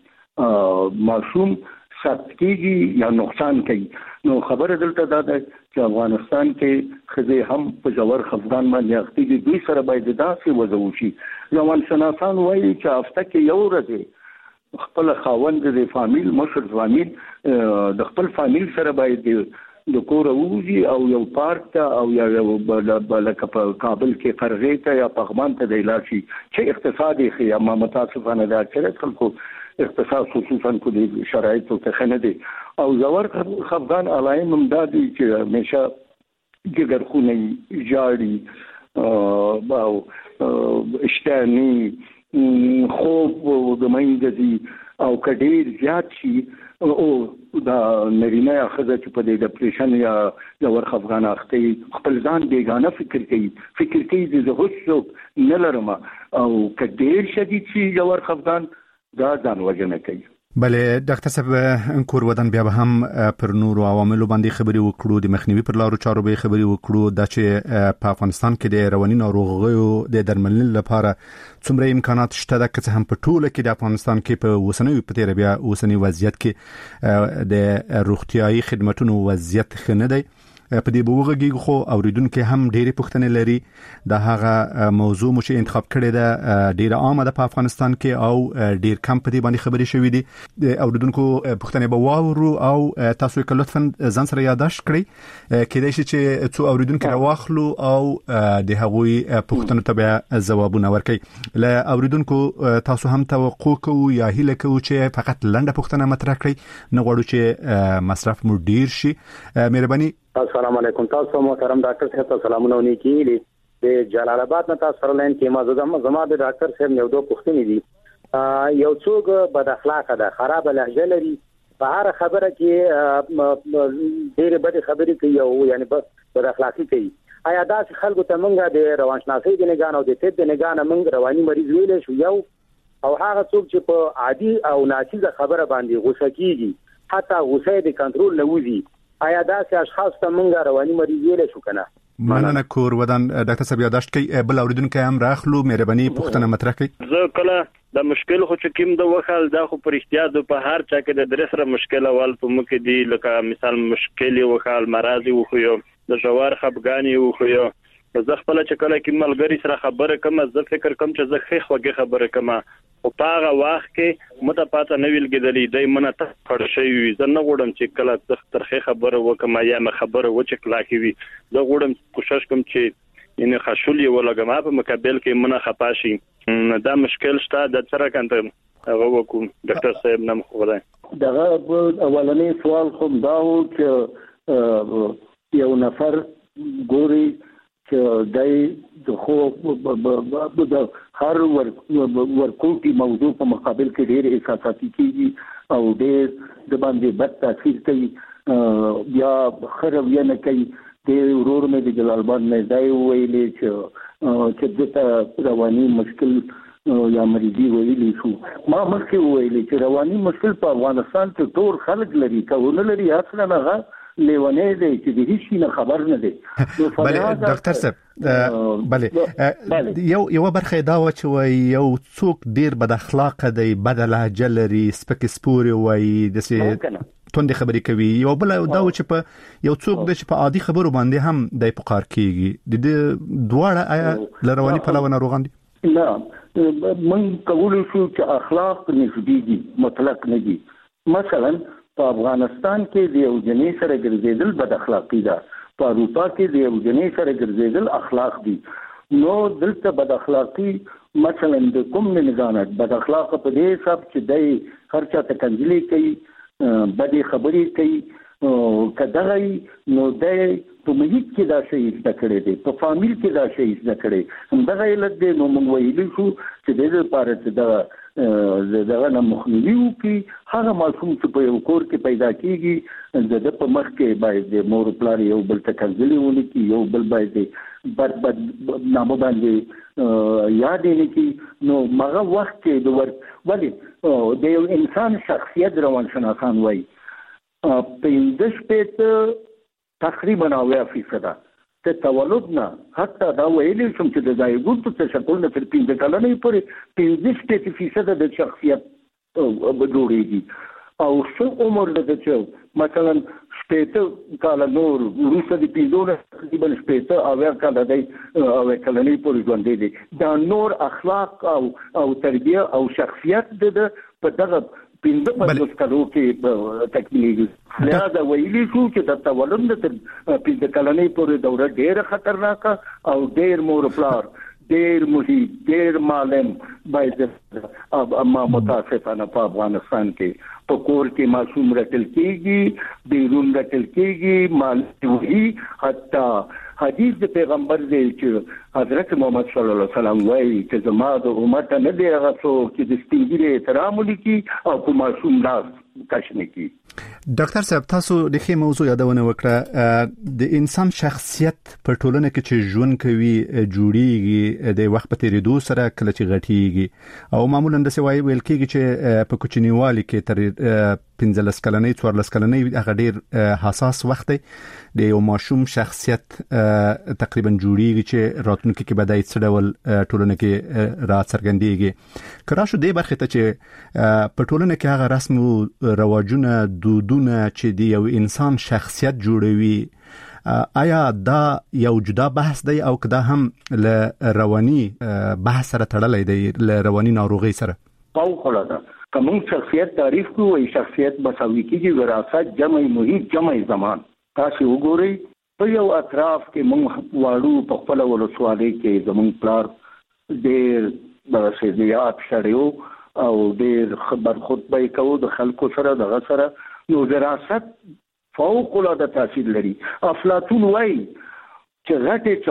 معصوم سخت کیږي یا نقصان کوي. نو خبره دلته دا ده چې افغانستان کې خزه هم په جوړ خفغان باندې اخته دوی سره باید داسې وضو شي. روان شناسان وایي چې هفته کې یو ورځ خپل خاوند د فامیل مشر فامیل د خپل فامیل سره باید د کور ووزي او یو پارک ته او یو لکه په کابل کې فرغې ته یا پغمان ته د علاج شي چې اقتصادي خیا ما متاسفانه دا چې خلکو اقتصاد خصوصا کو دي شرایط ته خنه دي او زور خفغان علائم امدادي چې همیشه جګرخونه جاړي او اشتانی خوب د مایندې او کډیر زیات شي او دا نرینه اخذ چې په دې ډیپریشن یا زور خفغان اخته خپل ځان بیگانه فکر کوي د هوښ نه لرم او کډیر شدید شي زور خفغان دا ځان وژنه کوي. بله ډاکټر صاحب انکور ودان بیا به هم پر نورو عواملو باندې خبرې وکړو، د مخنیوي پر لارو چارو به خبرې وکړو دا چې په افغانستان کې د رواني ناروغیو د درملنې لپاره څومره امکانات شته ده که هم په ټوله کې د افغانستان کې په اوسنوي په تیر بیا اوسنی وضعیت کې د روغتيایي خدماتو وضعیت خنه دی. په دې بوغږی خو اوریدونکو هم ډېری پوښتنې لري. دا هغه موضوع مو چې انتخاب کړی دا ډېر عامه ده په افغانستان کې او ډېر کم په دې باندې خبرې شوې دي. اوریدونکو پوښتنې به واورو او تاسو یې لطفاً ځان سره یادداشت کړئ کېدای شي چې څو اوریدونکو راواخلو او د هغوی پوښتنو ته به ځوابونه ورکړي. له اوریدونکو تاسو هم توقع کوو یا هیله کوو چې فقط لنډه پوښتنه مطرح کړئ، نه غواړو چې مصرف مو ډیر شي. مهرباني. السلام علیکم. تاسو محترم ډاکټر صاحب ته سلامونه ونیکي. د جلال آباد نه تاسو سره لاین کې ما زما د ډاکټر صاحب یو دوه پوښتنې دي. یو څوک بد اخلاق ده، خراب لهجه لري، په هر خبره کې ډېر بد خبرې کوي او یعنی بد اخلاقی کوي. آیا دا خلکو ته موږ د روانشناسۍ د نگاه او د طب د نگاه موږ رواني مریض ویل شو یو، او هغه څوک چې په عادي او ناچیزه خبره باندې غوسه کیږي حتی غوسه د کنټرول نه وځي، آیا دا چې اشخاص ته موږ رواني مریض ویل شو کنه؟ مننه کور ودان ډاکټر صاحب یادداشت کوي. بل اوریدونکو هم راخلو، مهرباني پوښتنه مطرح کړئ. زه کله د مشکل خو چې کوم د وخل دا خو پر احتیاط په هر چا کې د درسره مشکل اول په مخ دی لکه مثال مشکل وخال مرضی وخو یو د جوار خفګانی وخو یو زه خپل چې کله کې ملګری سره خبره کوم زه فکر کوم چې زه خې خوږه خبره کوم او په هغه وخت کې مته پاته نه ویلګدلې دای منه ته خړ شي زه نه غوډم چې کله ترخه خبره وکم یا ما خبره و چې کلا کی وي زه غوډم کوشش کوم چې ان خشولي ولګم په مقابل کې منه خپاشي دا مشکل شته د سره کنده هغه وکم ډاکټر صاحب نام خدای دغه اولنی سوال خو دا و چې یو نفر ګوري چې دای د خو د هر ورکوټي موضوع په مقابل کې ډېر احساساتي کیږي او ډېر د باندې بد تاثیر کوي یا خراب یا نه کوي د ورور مې د جلال آباد نه دای ویلې چې د رواني مشکل یا مریضي ویلې شو ما مخکې ویلې چې رواني مشکل په افغانستان کې ټول خلک لري کونه لري اصلا نه لیونه دی چې د هیڅ نه خبر نه دی بله ډاکټر صاحب بله یو برخه دا و چې یو څوک ډیر بد اخلاق دی بد لهجه لري سپک سپوري وای د توند خبرې کوي یو بل دا و چې په یو څوک د چې په عادي خبرو باندې هم د پکار کیږي د دواړه آیا لرواني په لور ناروغان دي نه من قبول شو چې اخلاق نسبی دي مطلق نه دي مثلا په افغانستان کې د یو جنې سره ګرځیدل بد اخلاقی ده په اروپا کې د یو جنې سره ګرځیدل اخلاق دي نو دلته بد اخلاقی مثلا د کوم نه بد اخلاق په دې حساب چې د هر چا ته کنځلې کوي بدې خبرې کوي کداغي نو د په محیط کې دا شی زده کړی دی په فامیل کې دا شی زده کړی همدغه علت دی نو موږ ویلی شو چې د دې لپاره چې دغه نه مخنیوي وکړي هغه ماشوم چې په یو کور کې پیدا کیږي د په مخ کې باید د مور پلار یو بل ته کنځلې ونکړي یو بل باید بد نامه باندې یاد نه کړي نو هغه وخت کې د ولی د یو انسان شخصیت روانشناسان وایي 15% تقریبا 90% ته تولد نه حتی دا ویلي شم چې د زایګوت ته شکل نه تر 15 کلنې پورې 15% د شخصیت جوړېږي او څو عمر د چې مثلا شپږ کال نور وروسته د 15 تقریبا شپږ او کال د او کلنې پورې ژوند دي دا نور اخلاق او تربیه او شخصیت د په دغه 15 کالو کې تکمیلېږي لہذا ویلي شو چې د تولد تر 15 کلنې پورې دوره ډېره خطرناکه او ډېر مور پلار ډېر محیط ډېر معلم باید اما متاسفانه په افغانستان کې په کور کې معصوم رټل کېږي بیرون رټل کېږي معلم وي حتی حدیث د پیغمبر دی چې حضرت محمد صلی الله علیه وسلم وایي چې زما د امت نه دی هغه څوک چې د سپینګیري احترام وکړي او په معصوم لاس کش نه کړي ډاکټر صاحب تاسو د خې موضوع یادونه وکړه د انسان شخصیت په ټولنه کې چې ژوند کوي جوړیږي د وخت په تیریدو سره کله چې غټیږي او معمولا د سوای ویل کېږي چې په کوچنیوالي کې تر 15 کلنۍ 14 کلنۍ هغه ډیر حساس وخت دی د یو ماشوم شخصیت تقریبا جوړیږي چې راتلونکي کې بدای څه ډول ټولنه کې را څرګندېږي کراشو دې برخه ته چې په ټولنه کې هغه رسم او رواجونه دودونه چې دی یو انسان شخصیت جوړوي آیا دا یو جدا بحث دی او کدا هم له رواني بحث سره تړلې دی له رواني ناروغي سره فوق العاده کوم شخصیت تعریف کوي شخصیت مساوي کیږي وراثت جمع محیط جمع زمان تاسو وګورئ په یو اطراف کې مونږ واړو په خپل ولسوالۍ کې زمونږ پلار ډېر برسېديات شړیو او ډېر خبر خطبه کوي د خلکو سره دغه سره نو وراثت فوق العاده تاثیر لري افلاطون وایي چې غټه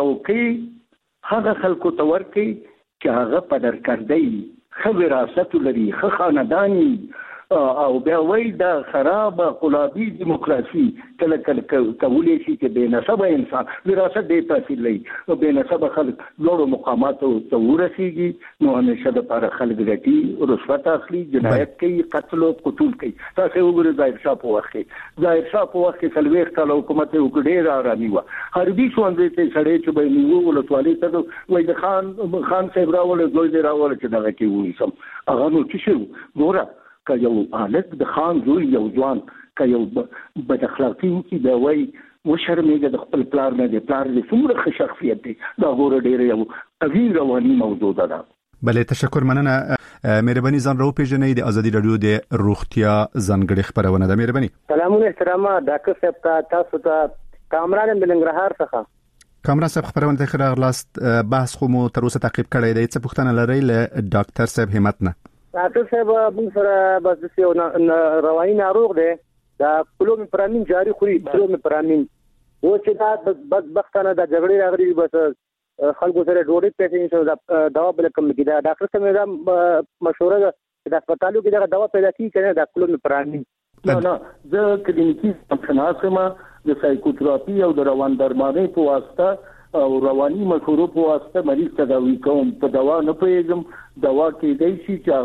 چوکۍ هغه خلکو ته ورکي چې هغه په درکړدی خو وراثت لري خو خاندانی او بیا وای دا خراب قلابي دیموکراسي کله کولې شي چې به نسبه انسان وراثت دی تاثیر لري او به نسبه خلک لوړو مقاماتو ته ورسیږي نو همیشه د لپاره خلک ګټي رشوت اخلي جنایت کوي قتل او قتل کوي تاسو وګورئ ظاهر شاه په وخت کې سلويخ کال حکومت وګړي آرامي و حربي ښوونځي ته سړی چې به نیو ولسوالۍ ته وای د خان صاحب راول زوی دی راول چې دغه کې وې سم هغه نو چې شو ګوره که یو الک د خان زوی یو ځوان که یو بد اخلاقی کی دا وای وشرمېږي د خپل پلار نه دی پلار دې څومره ښه شخصیت دی دا ګوره ډېر یو قوي رواني موضوع ده. بله تشکر مننه. مهرباني ځان راو پیژنې د ازادي رادیو د روغتیا ځانګړي خبرونه ده. مهرباني. سلامونه احترامات ډاکټر صاحب تاسو ته کامران بلنګرهار څخه کامران صاحب خبرونه ته خبر لاست بحث خو مو تر اوسه تعقیب کړی دی څه پوښتنه لري له ډاکټر صاحب همت نه؟ ډاکټر صاحب موږ سره بس د یو رواني ناروغ دی دا کلومیپرامین جاری خوري کلومیپرامین و چې دا بدبختانه د جګړې راغلي بس خلکو سره ډوډۍ پیسې نشو دوا بل کم کیدا ډاکټر صاحب دا مشوره ده چې د هسپتالو کې دا دوا پیدا کیږي کنه د کلومیپرامین نه زه کلینیکی تشخیص د سایکوتراپي او د روان درمانۍ په واسطه او رواني مشورو په واسطه مریض تداوی کوم په دوا نه پیږم دوا کې دی چې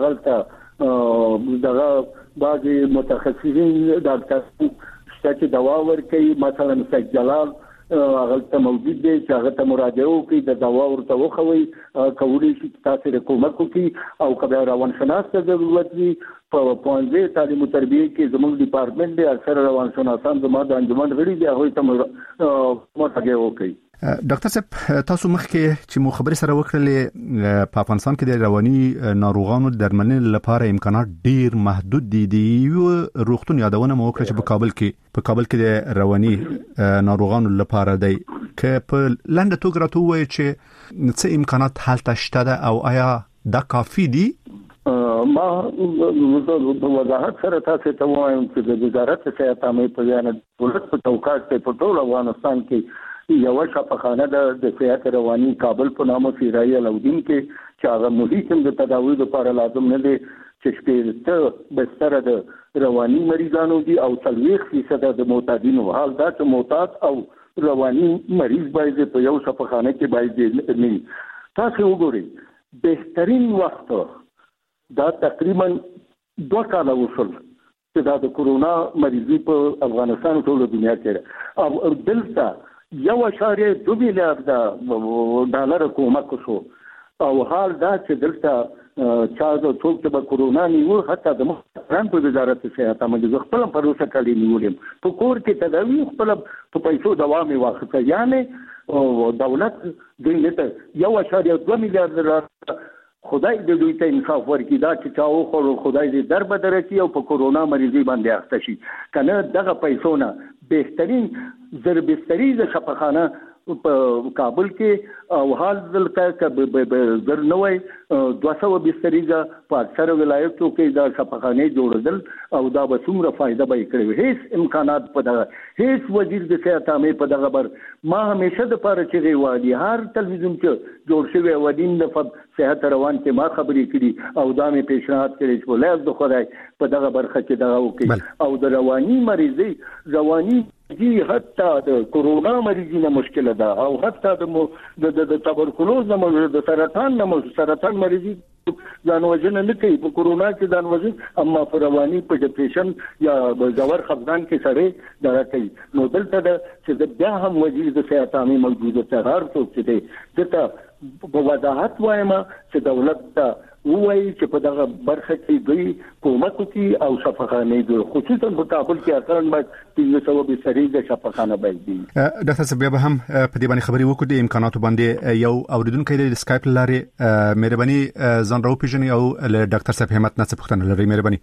هغه دغه بعضي متخصصین ډاکټر چې دوا ورکوي مثلا سید جلال هغه ته موجود دی چې هغه ته مراجعه وکړي د دوا ورته وخوي کولی شي تاسو ته کومک وکړي او کله روان شناس ته ضرورت وي په پوهنځي تعلیم او تربیه کې زموږ ډپارټمنټ دی اکثر روان شناسان زموږ د انجمن غړي دي هغه ته مراجعه وکړي. ډاکټر صاحب تاسو مخکې چې مو خبرې سره وکړلې په افغانستان کې د رواني ناروغانو درملنې لپاره امکانات ډیر محدود دي. یو روغتون یادونه مو وکړه چې په کابل کې د رواني ناروغانو لپاره دی که په لنډه توګه راته وایي چې څه امکانات هلته شته او آیا دا کافي دي؟ ما د وضاحت سره تاسو ته وایم چې د وزارت صحت عامه په ځان دولت په توقعات په ټول افغانستان کې یو شفاخانه د صحت رواني کابل په نامه سیرای الودین کې چې هغه محیط د تداوی لپاره لازم نه دی چې شپږ بستر د رواني مریضانو دي او 30% د معتادینو حال دا چې معتاد او رواني مریض باید په یو شفاخانه کې باید نه تاسو وګورئ بهترین وخت دا تقریبا 2 کال وصل چې دا د کورونا مریضي په افغانستان ټول دنیا کې او دلته 1.2 میلیارډ ډالر کومک شو او حال دا چې دلته چا د څوک ته کورونا نیو حتی د مخکران په وزارت صحت عامه خپل پروسه کړی نیولم په کور کې تداوی خپل په پیسو دوام واخته یعنی دولت دې ته 1.2 میلیارډ خدای دې دوی ته انصاف ورکړي دا چې چاو خو خدای دې در بدر کړي او په کورونا مریضي باندې اخته شي کنه دغه پیسو نه بهترین زربستری د شفاخانه په کابل کې او حال دلته زر نوې 200 بستریزه په اکثر ولایتو کې دا شفاخانه جوړدل او دا به څومره فائدہ به کړی هیڅ امکانات په دغه هیڅ وزیر د صحت عامه په دغه بر ما همیشه د پاره چې وادي هر تلویزیون کې جوړ شوی ودین د صحت روان کې ما خبرې کړي او دا مې پیشنهاد کړی چې ولایت د خدای په دغه برخه کې دغه وکړي او د رواني مریضي رواني دي حتی د کورونا مریضي نه مشکله ده او حتی د تبرکلوز نه د سرطان مریضي ځانوژنه نه کوي په کورونا کې ځانوژن اما په رواني په ډپریشن یا زور خفګان کې سره دا کوي نو دلته چې بیا هم وزیر د صحت عامه موجوده تغیر څوک چې دته په وضاحت وایم چې دولت ته وایي چې په دغه برخه کې دوی کومک کوي او شفاخانه دوی خصوصا په کابل کې اصلا باید 300 بسترې د شفاخانه باید دي. ډاکټر صاحب به هم په دې باندې خبرې وکړو د امکاناتو باندې یو اوریدونکو د سکایپ لارې مهرباني ځان راو پیژني او له ډاکټر صاحب همت نه څه پوښتنه لري مهرباني.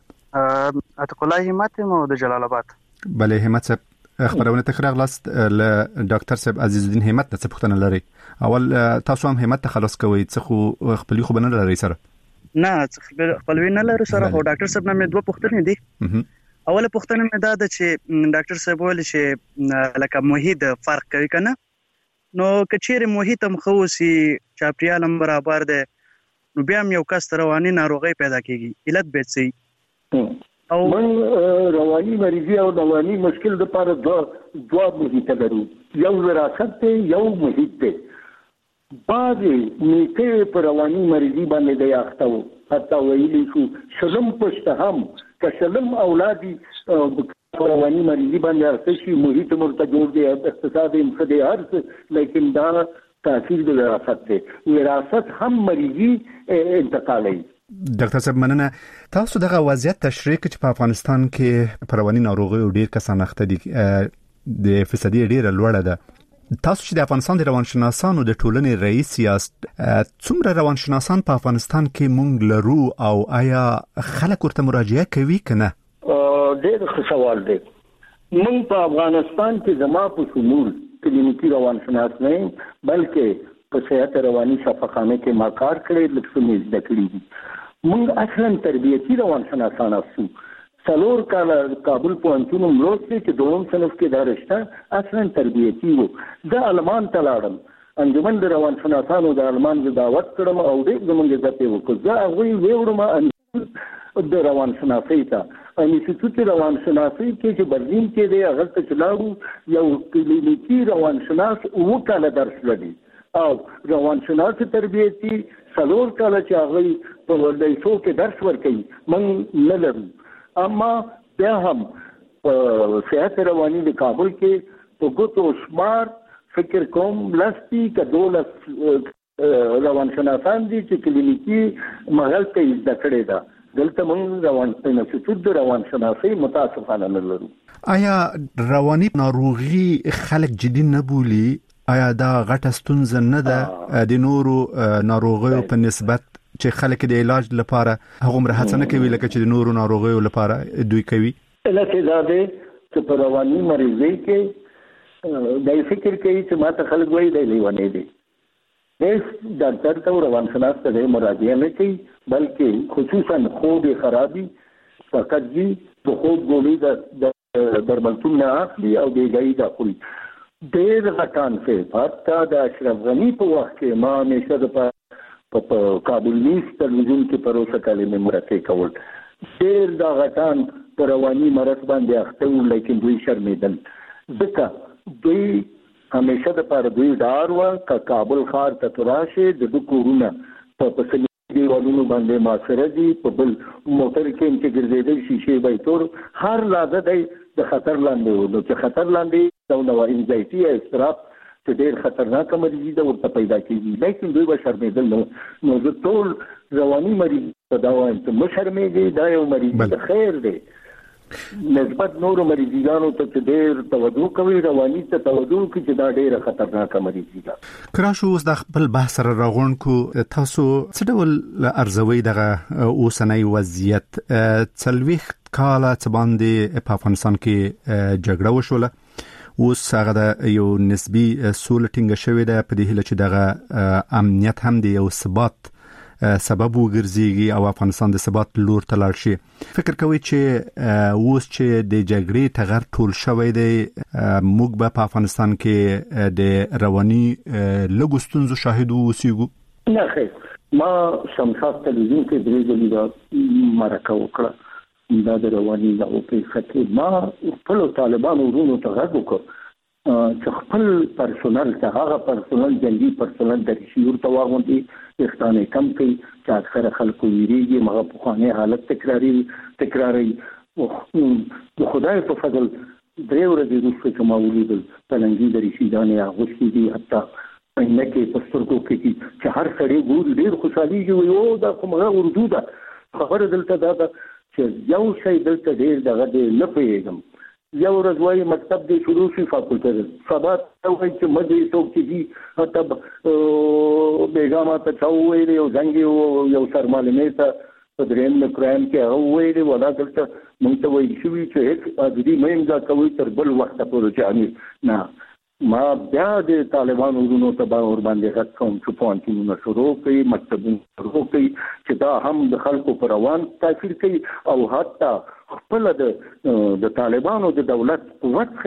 عتق الله همت مو د جلال آباد. بله همت صاحب خبرونه تکرار لاست له ډاکټر صاحب عزیز الدین همت نه څه پوښتنه لري اول تاسو هم همت ته خلاص کوئ څه خو خپل خو بنل لري سره نه خپل وینه لري سره او ډاکټر صاحب نه مې 2 پوښتنې دي. اوله پوښتنه مې دا ده چې ډاکټر صاحب ول چې لکه محیط فرق کوي کنه نو کچېره محیط هم خوسي چاپریال هم برابر ده نو بیا یو کس رواني ناروغي پیدا کیږي علت به سي او من رواني مریضي او رواني مشکل د لپاره دوه محیط لرو، یو وراثت دی یو محیط دی. بعضې نیکه په رواني مریضي باندې د یاخته وو، حتی ویلی شو شلم پشته هم که شلم اولادي په رواني مریضي باندې اخته شي، محیط مرته جوړ دی، اقتصاد یې ښه دی، هر څه، لیکن دا تاثیر د وراثت دی. وراثت هم مریضي انتقالوي. ډاکټر صاحب مننه. تاسو دغه وضعیت تشریح کړئ چې په افغانستان کې په رواني ناروغیو ډیر کسان اخته دي، د فیصدي ډیره لوړه ده. تاسو چې د افغانستان د روانشناسانو د ټولنې رئیس یاست، څومره روانشناسان په افغانستان کې مونږ لرو او آیا خلک ورته مراجعه کوي کنه؟ ډېر ښه سوال دی. مونږ په افغانستان کې زما په شمول کلینیکي روانشناس نه بلکې په صحت رواني شفاخانه کې ما کار کړی، لږ څه مې زده کړي دي. مونږ اصلا تربیتي روانشناسان اوسو. 4 کاله کابل پوهنتون ملوستي چې دوم صنف کې دا رشته اصلا تربیتي وو. زه المان ته لاړم، انجمن د روانشناسانو د المان دعوت کړم او ډېر زموږ عزت یې وکړ. زه هغوی ویوړم د روانشناسۍ ته، انسټیټوت روانشناسۍ کې چې برلین کې دی، هغه ته چې لاړو، یو کلینیکي روانشناس 9 کاله درس لري او روانشناس تربیتي 4 کاله چې هغه په ولایتو کې درس ورکوي موږ نه لرو. اما بیا هم صحت رواني د کابل کې په ګوتو شمار فکر کوم لستی که 12 روانشناسان دي چې کلینیکي مهال ته زده کړې ده. دلته موږ انسټیټوت د روانشناسۍ متاسفانه نه لرو. آیا رواني ناروغي خلک جدي نه بولي؟ آیا دا غټه ستونزه نه ده د نورو ناروغیو په نسبت چې خلک د علاج لپاره هغومره هڅه نه کوي لکه چې د نورو ناروغیو لپاره دوی کوي؟ لکه دا دی چې په رواني مریضۍ کې دا فکر کوي چې ما ته خلک وایي دی لیونی دی. هیڅ ډاکټر ته روانشناس ته مراجعه نه کوي، بلکې خصوصا خوب خرابي فقط جی د خوب ګولۍ د درملتون نه اخلي او بیګایي دا خوري. ډېر غټان حتی د اشرف غني په وخت کې ما همیشه د په کابل نیوز تلویزیون کې پروسه کلمې مرکه کول. ډېر دا غټان په رواني مرض باندې اخته وو، لیکن دوی شرمېدل ځکه دوی همیشه د پاره دوی ډار و که کابل ښار ته تراشه د کورونه په پسلي دیوالونو باندې ماسره دي، په بل موټر کې چې ګرځېدل شیشې به تور، هر لازم دی د خطر لاندې و. نو چې خطر لاندې دا نو انزایټي یا اضطراب چې ډېر خطرناک مریضي ده ورته پیدا کېږي، لیکن دوی به شرمېدل. نو زه ټول رواني مریض ته دا وایم چې مه شرمېږئ، دا یو مریض د خیر دی نسبت نورو مریضانو ته چې ډېر توجه کوي، رواني ته توجه کوي چې دا ډېره خطرناکه مریضي ده. کراشو اوس د خپل بحث سره راغون کو، تاسو څه ډول ارزوي دغه اوسنۍ وضعیت؟ 40 کاله څه باندې په افغانستان کې جګړه وشوله، اوس هغه د یو نسبی سوله ټینګه شوې ده په دې هیله چې دغه امنیت هم د یو ثبات سبب وګرځيږي او افغانستان د ثبات لور ته لاړ شي. فکر کوي چې اوس چې د جګړې ټغر ټول شوی دی، موږ به په افغانستان کې د رواني لږو ستونزو شاهد اوسېږو؟ نه خیر، ما شمشاد تلویزیون کې درې ځلې دا مرکه وکړه، دا د رواني د اوپې ما خپل طالبانو ورونو ته غږ وکړ چې خپل پرسونل ته هغه پرسونل جنگي پرسونل د شیور ته واغوندي، اختانه کم کوي چې اکثر خلکو ویریږي، مغه په خانه حالت تکراری. او خدای په فضل درې ورځې وروسته چې ما ولیدل پلنګي د رشیدانې اغوستي دي، حتی اینکه په سترګو کې چې هر سړی ګوري ډېر خوشحالي وي. او دا کومه اردو ده خبره دلته دا چې یو شی دلته ډېر دغه دی نه پوهېږم. یو ورځ وایي مکتب دی شروع شي فاکولټه، سبا ته وایي چې مدرسې څوک چې دي حتی بیګامه ته چا وویلې یو زنګ یو سرمعلمې ته په درېیم کرایمز کې هغه وویلې ولا دلته موږ ته ویل شوي چې هېڅ حاضري مه امضا کوئ تر بل وخته پورې چې امیر نه. ما بیا د طالبانو ورونو ته ور باندې غږ کوم چې پوهنتونونه شروع کړي، مکتبونه شروع کړي، چې دا هم د خلکو په روان تاثیر کوي او حتی خپل د طالبانو د دولت قوت ښیي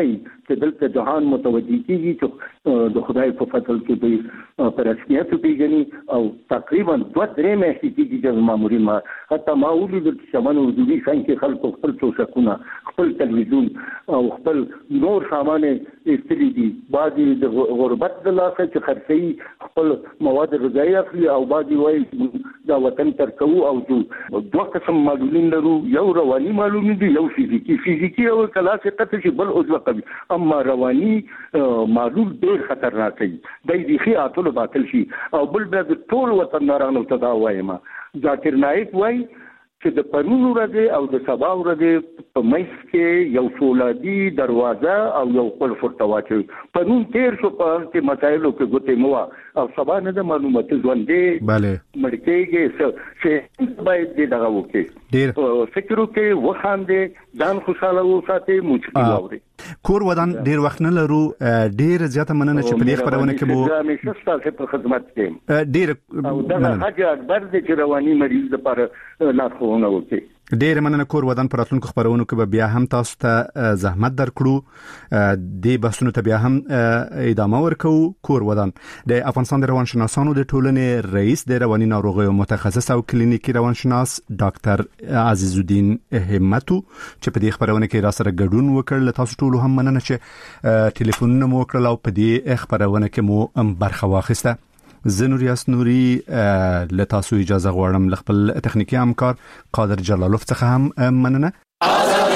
چې دلته جهان متوجي کیږي چې د خدای په فضل کې به پر رسمیت پیژني او تقریبا 2-3 میاشتې کېږي چې مامورین ما حتی ما ولید چې شمن وجودي څنګه خلکو خپل څوشکونه خپل تلویزیون او خپل نور سامان استری دي بعضي د غربت د لاسه چې خرڅي خپل مواد غذایی اخلي او بعضي وایي دا وطن ترکو او دوه قسم معلولین لرو یو رواني معلولین دي یو فزیکی او کلاس قطع شي بل عضو قوي اما رواني معلول ډېر خطرناک دی د دې خاطر باطل شي او بل به ټول وطندارانو ته دا وایم ذاکر نایک وای چې د پرونو ورځې او د سبا ورځې په مېس کې یو فولادي دروازه او یو قلف ورته واچوي پرون تیر شو په کې مسایلو کې ګوتې مو او سبا نه د معلومات ژوندې bale مړکېږي چې باید دغه وکړي ډېر فکرو کې وخاندې ځان خوشاله وساتي موسیقي واوري کور ودان ډیر وخت نه لرو ډیر زیاته مننه چې په دې خبرونه کې مو همیشه ستاسو په خدمت کې ډیر مننه حاجی اکبر د رواني مریض لپاره لارښوونه وکړي ډیر مننه کور ودان پر راتلونکو خبرونو کې بیا هم تاسو ته زحمت درکړو د بحثونو ته بیا هم ادامه ورکو کور ودان د افغانستان د روانشناسانو د ټولنې رئیس د رواني ناروغیو متخصص او کلینیکي روانشناس ډاکټر عزیز الدین همتو چې په دې خبرونه کې را سره ګډون وکړ تاسو ټول هم مننه چې ټلیفونونه مو وکړل او په دې خبرونه کې مو برخه واخیسته زنوریاس نوري لتاسو اجازه غواړم خپل تخنیکی همکار قادر جلالوف څخه هم مننه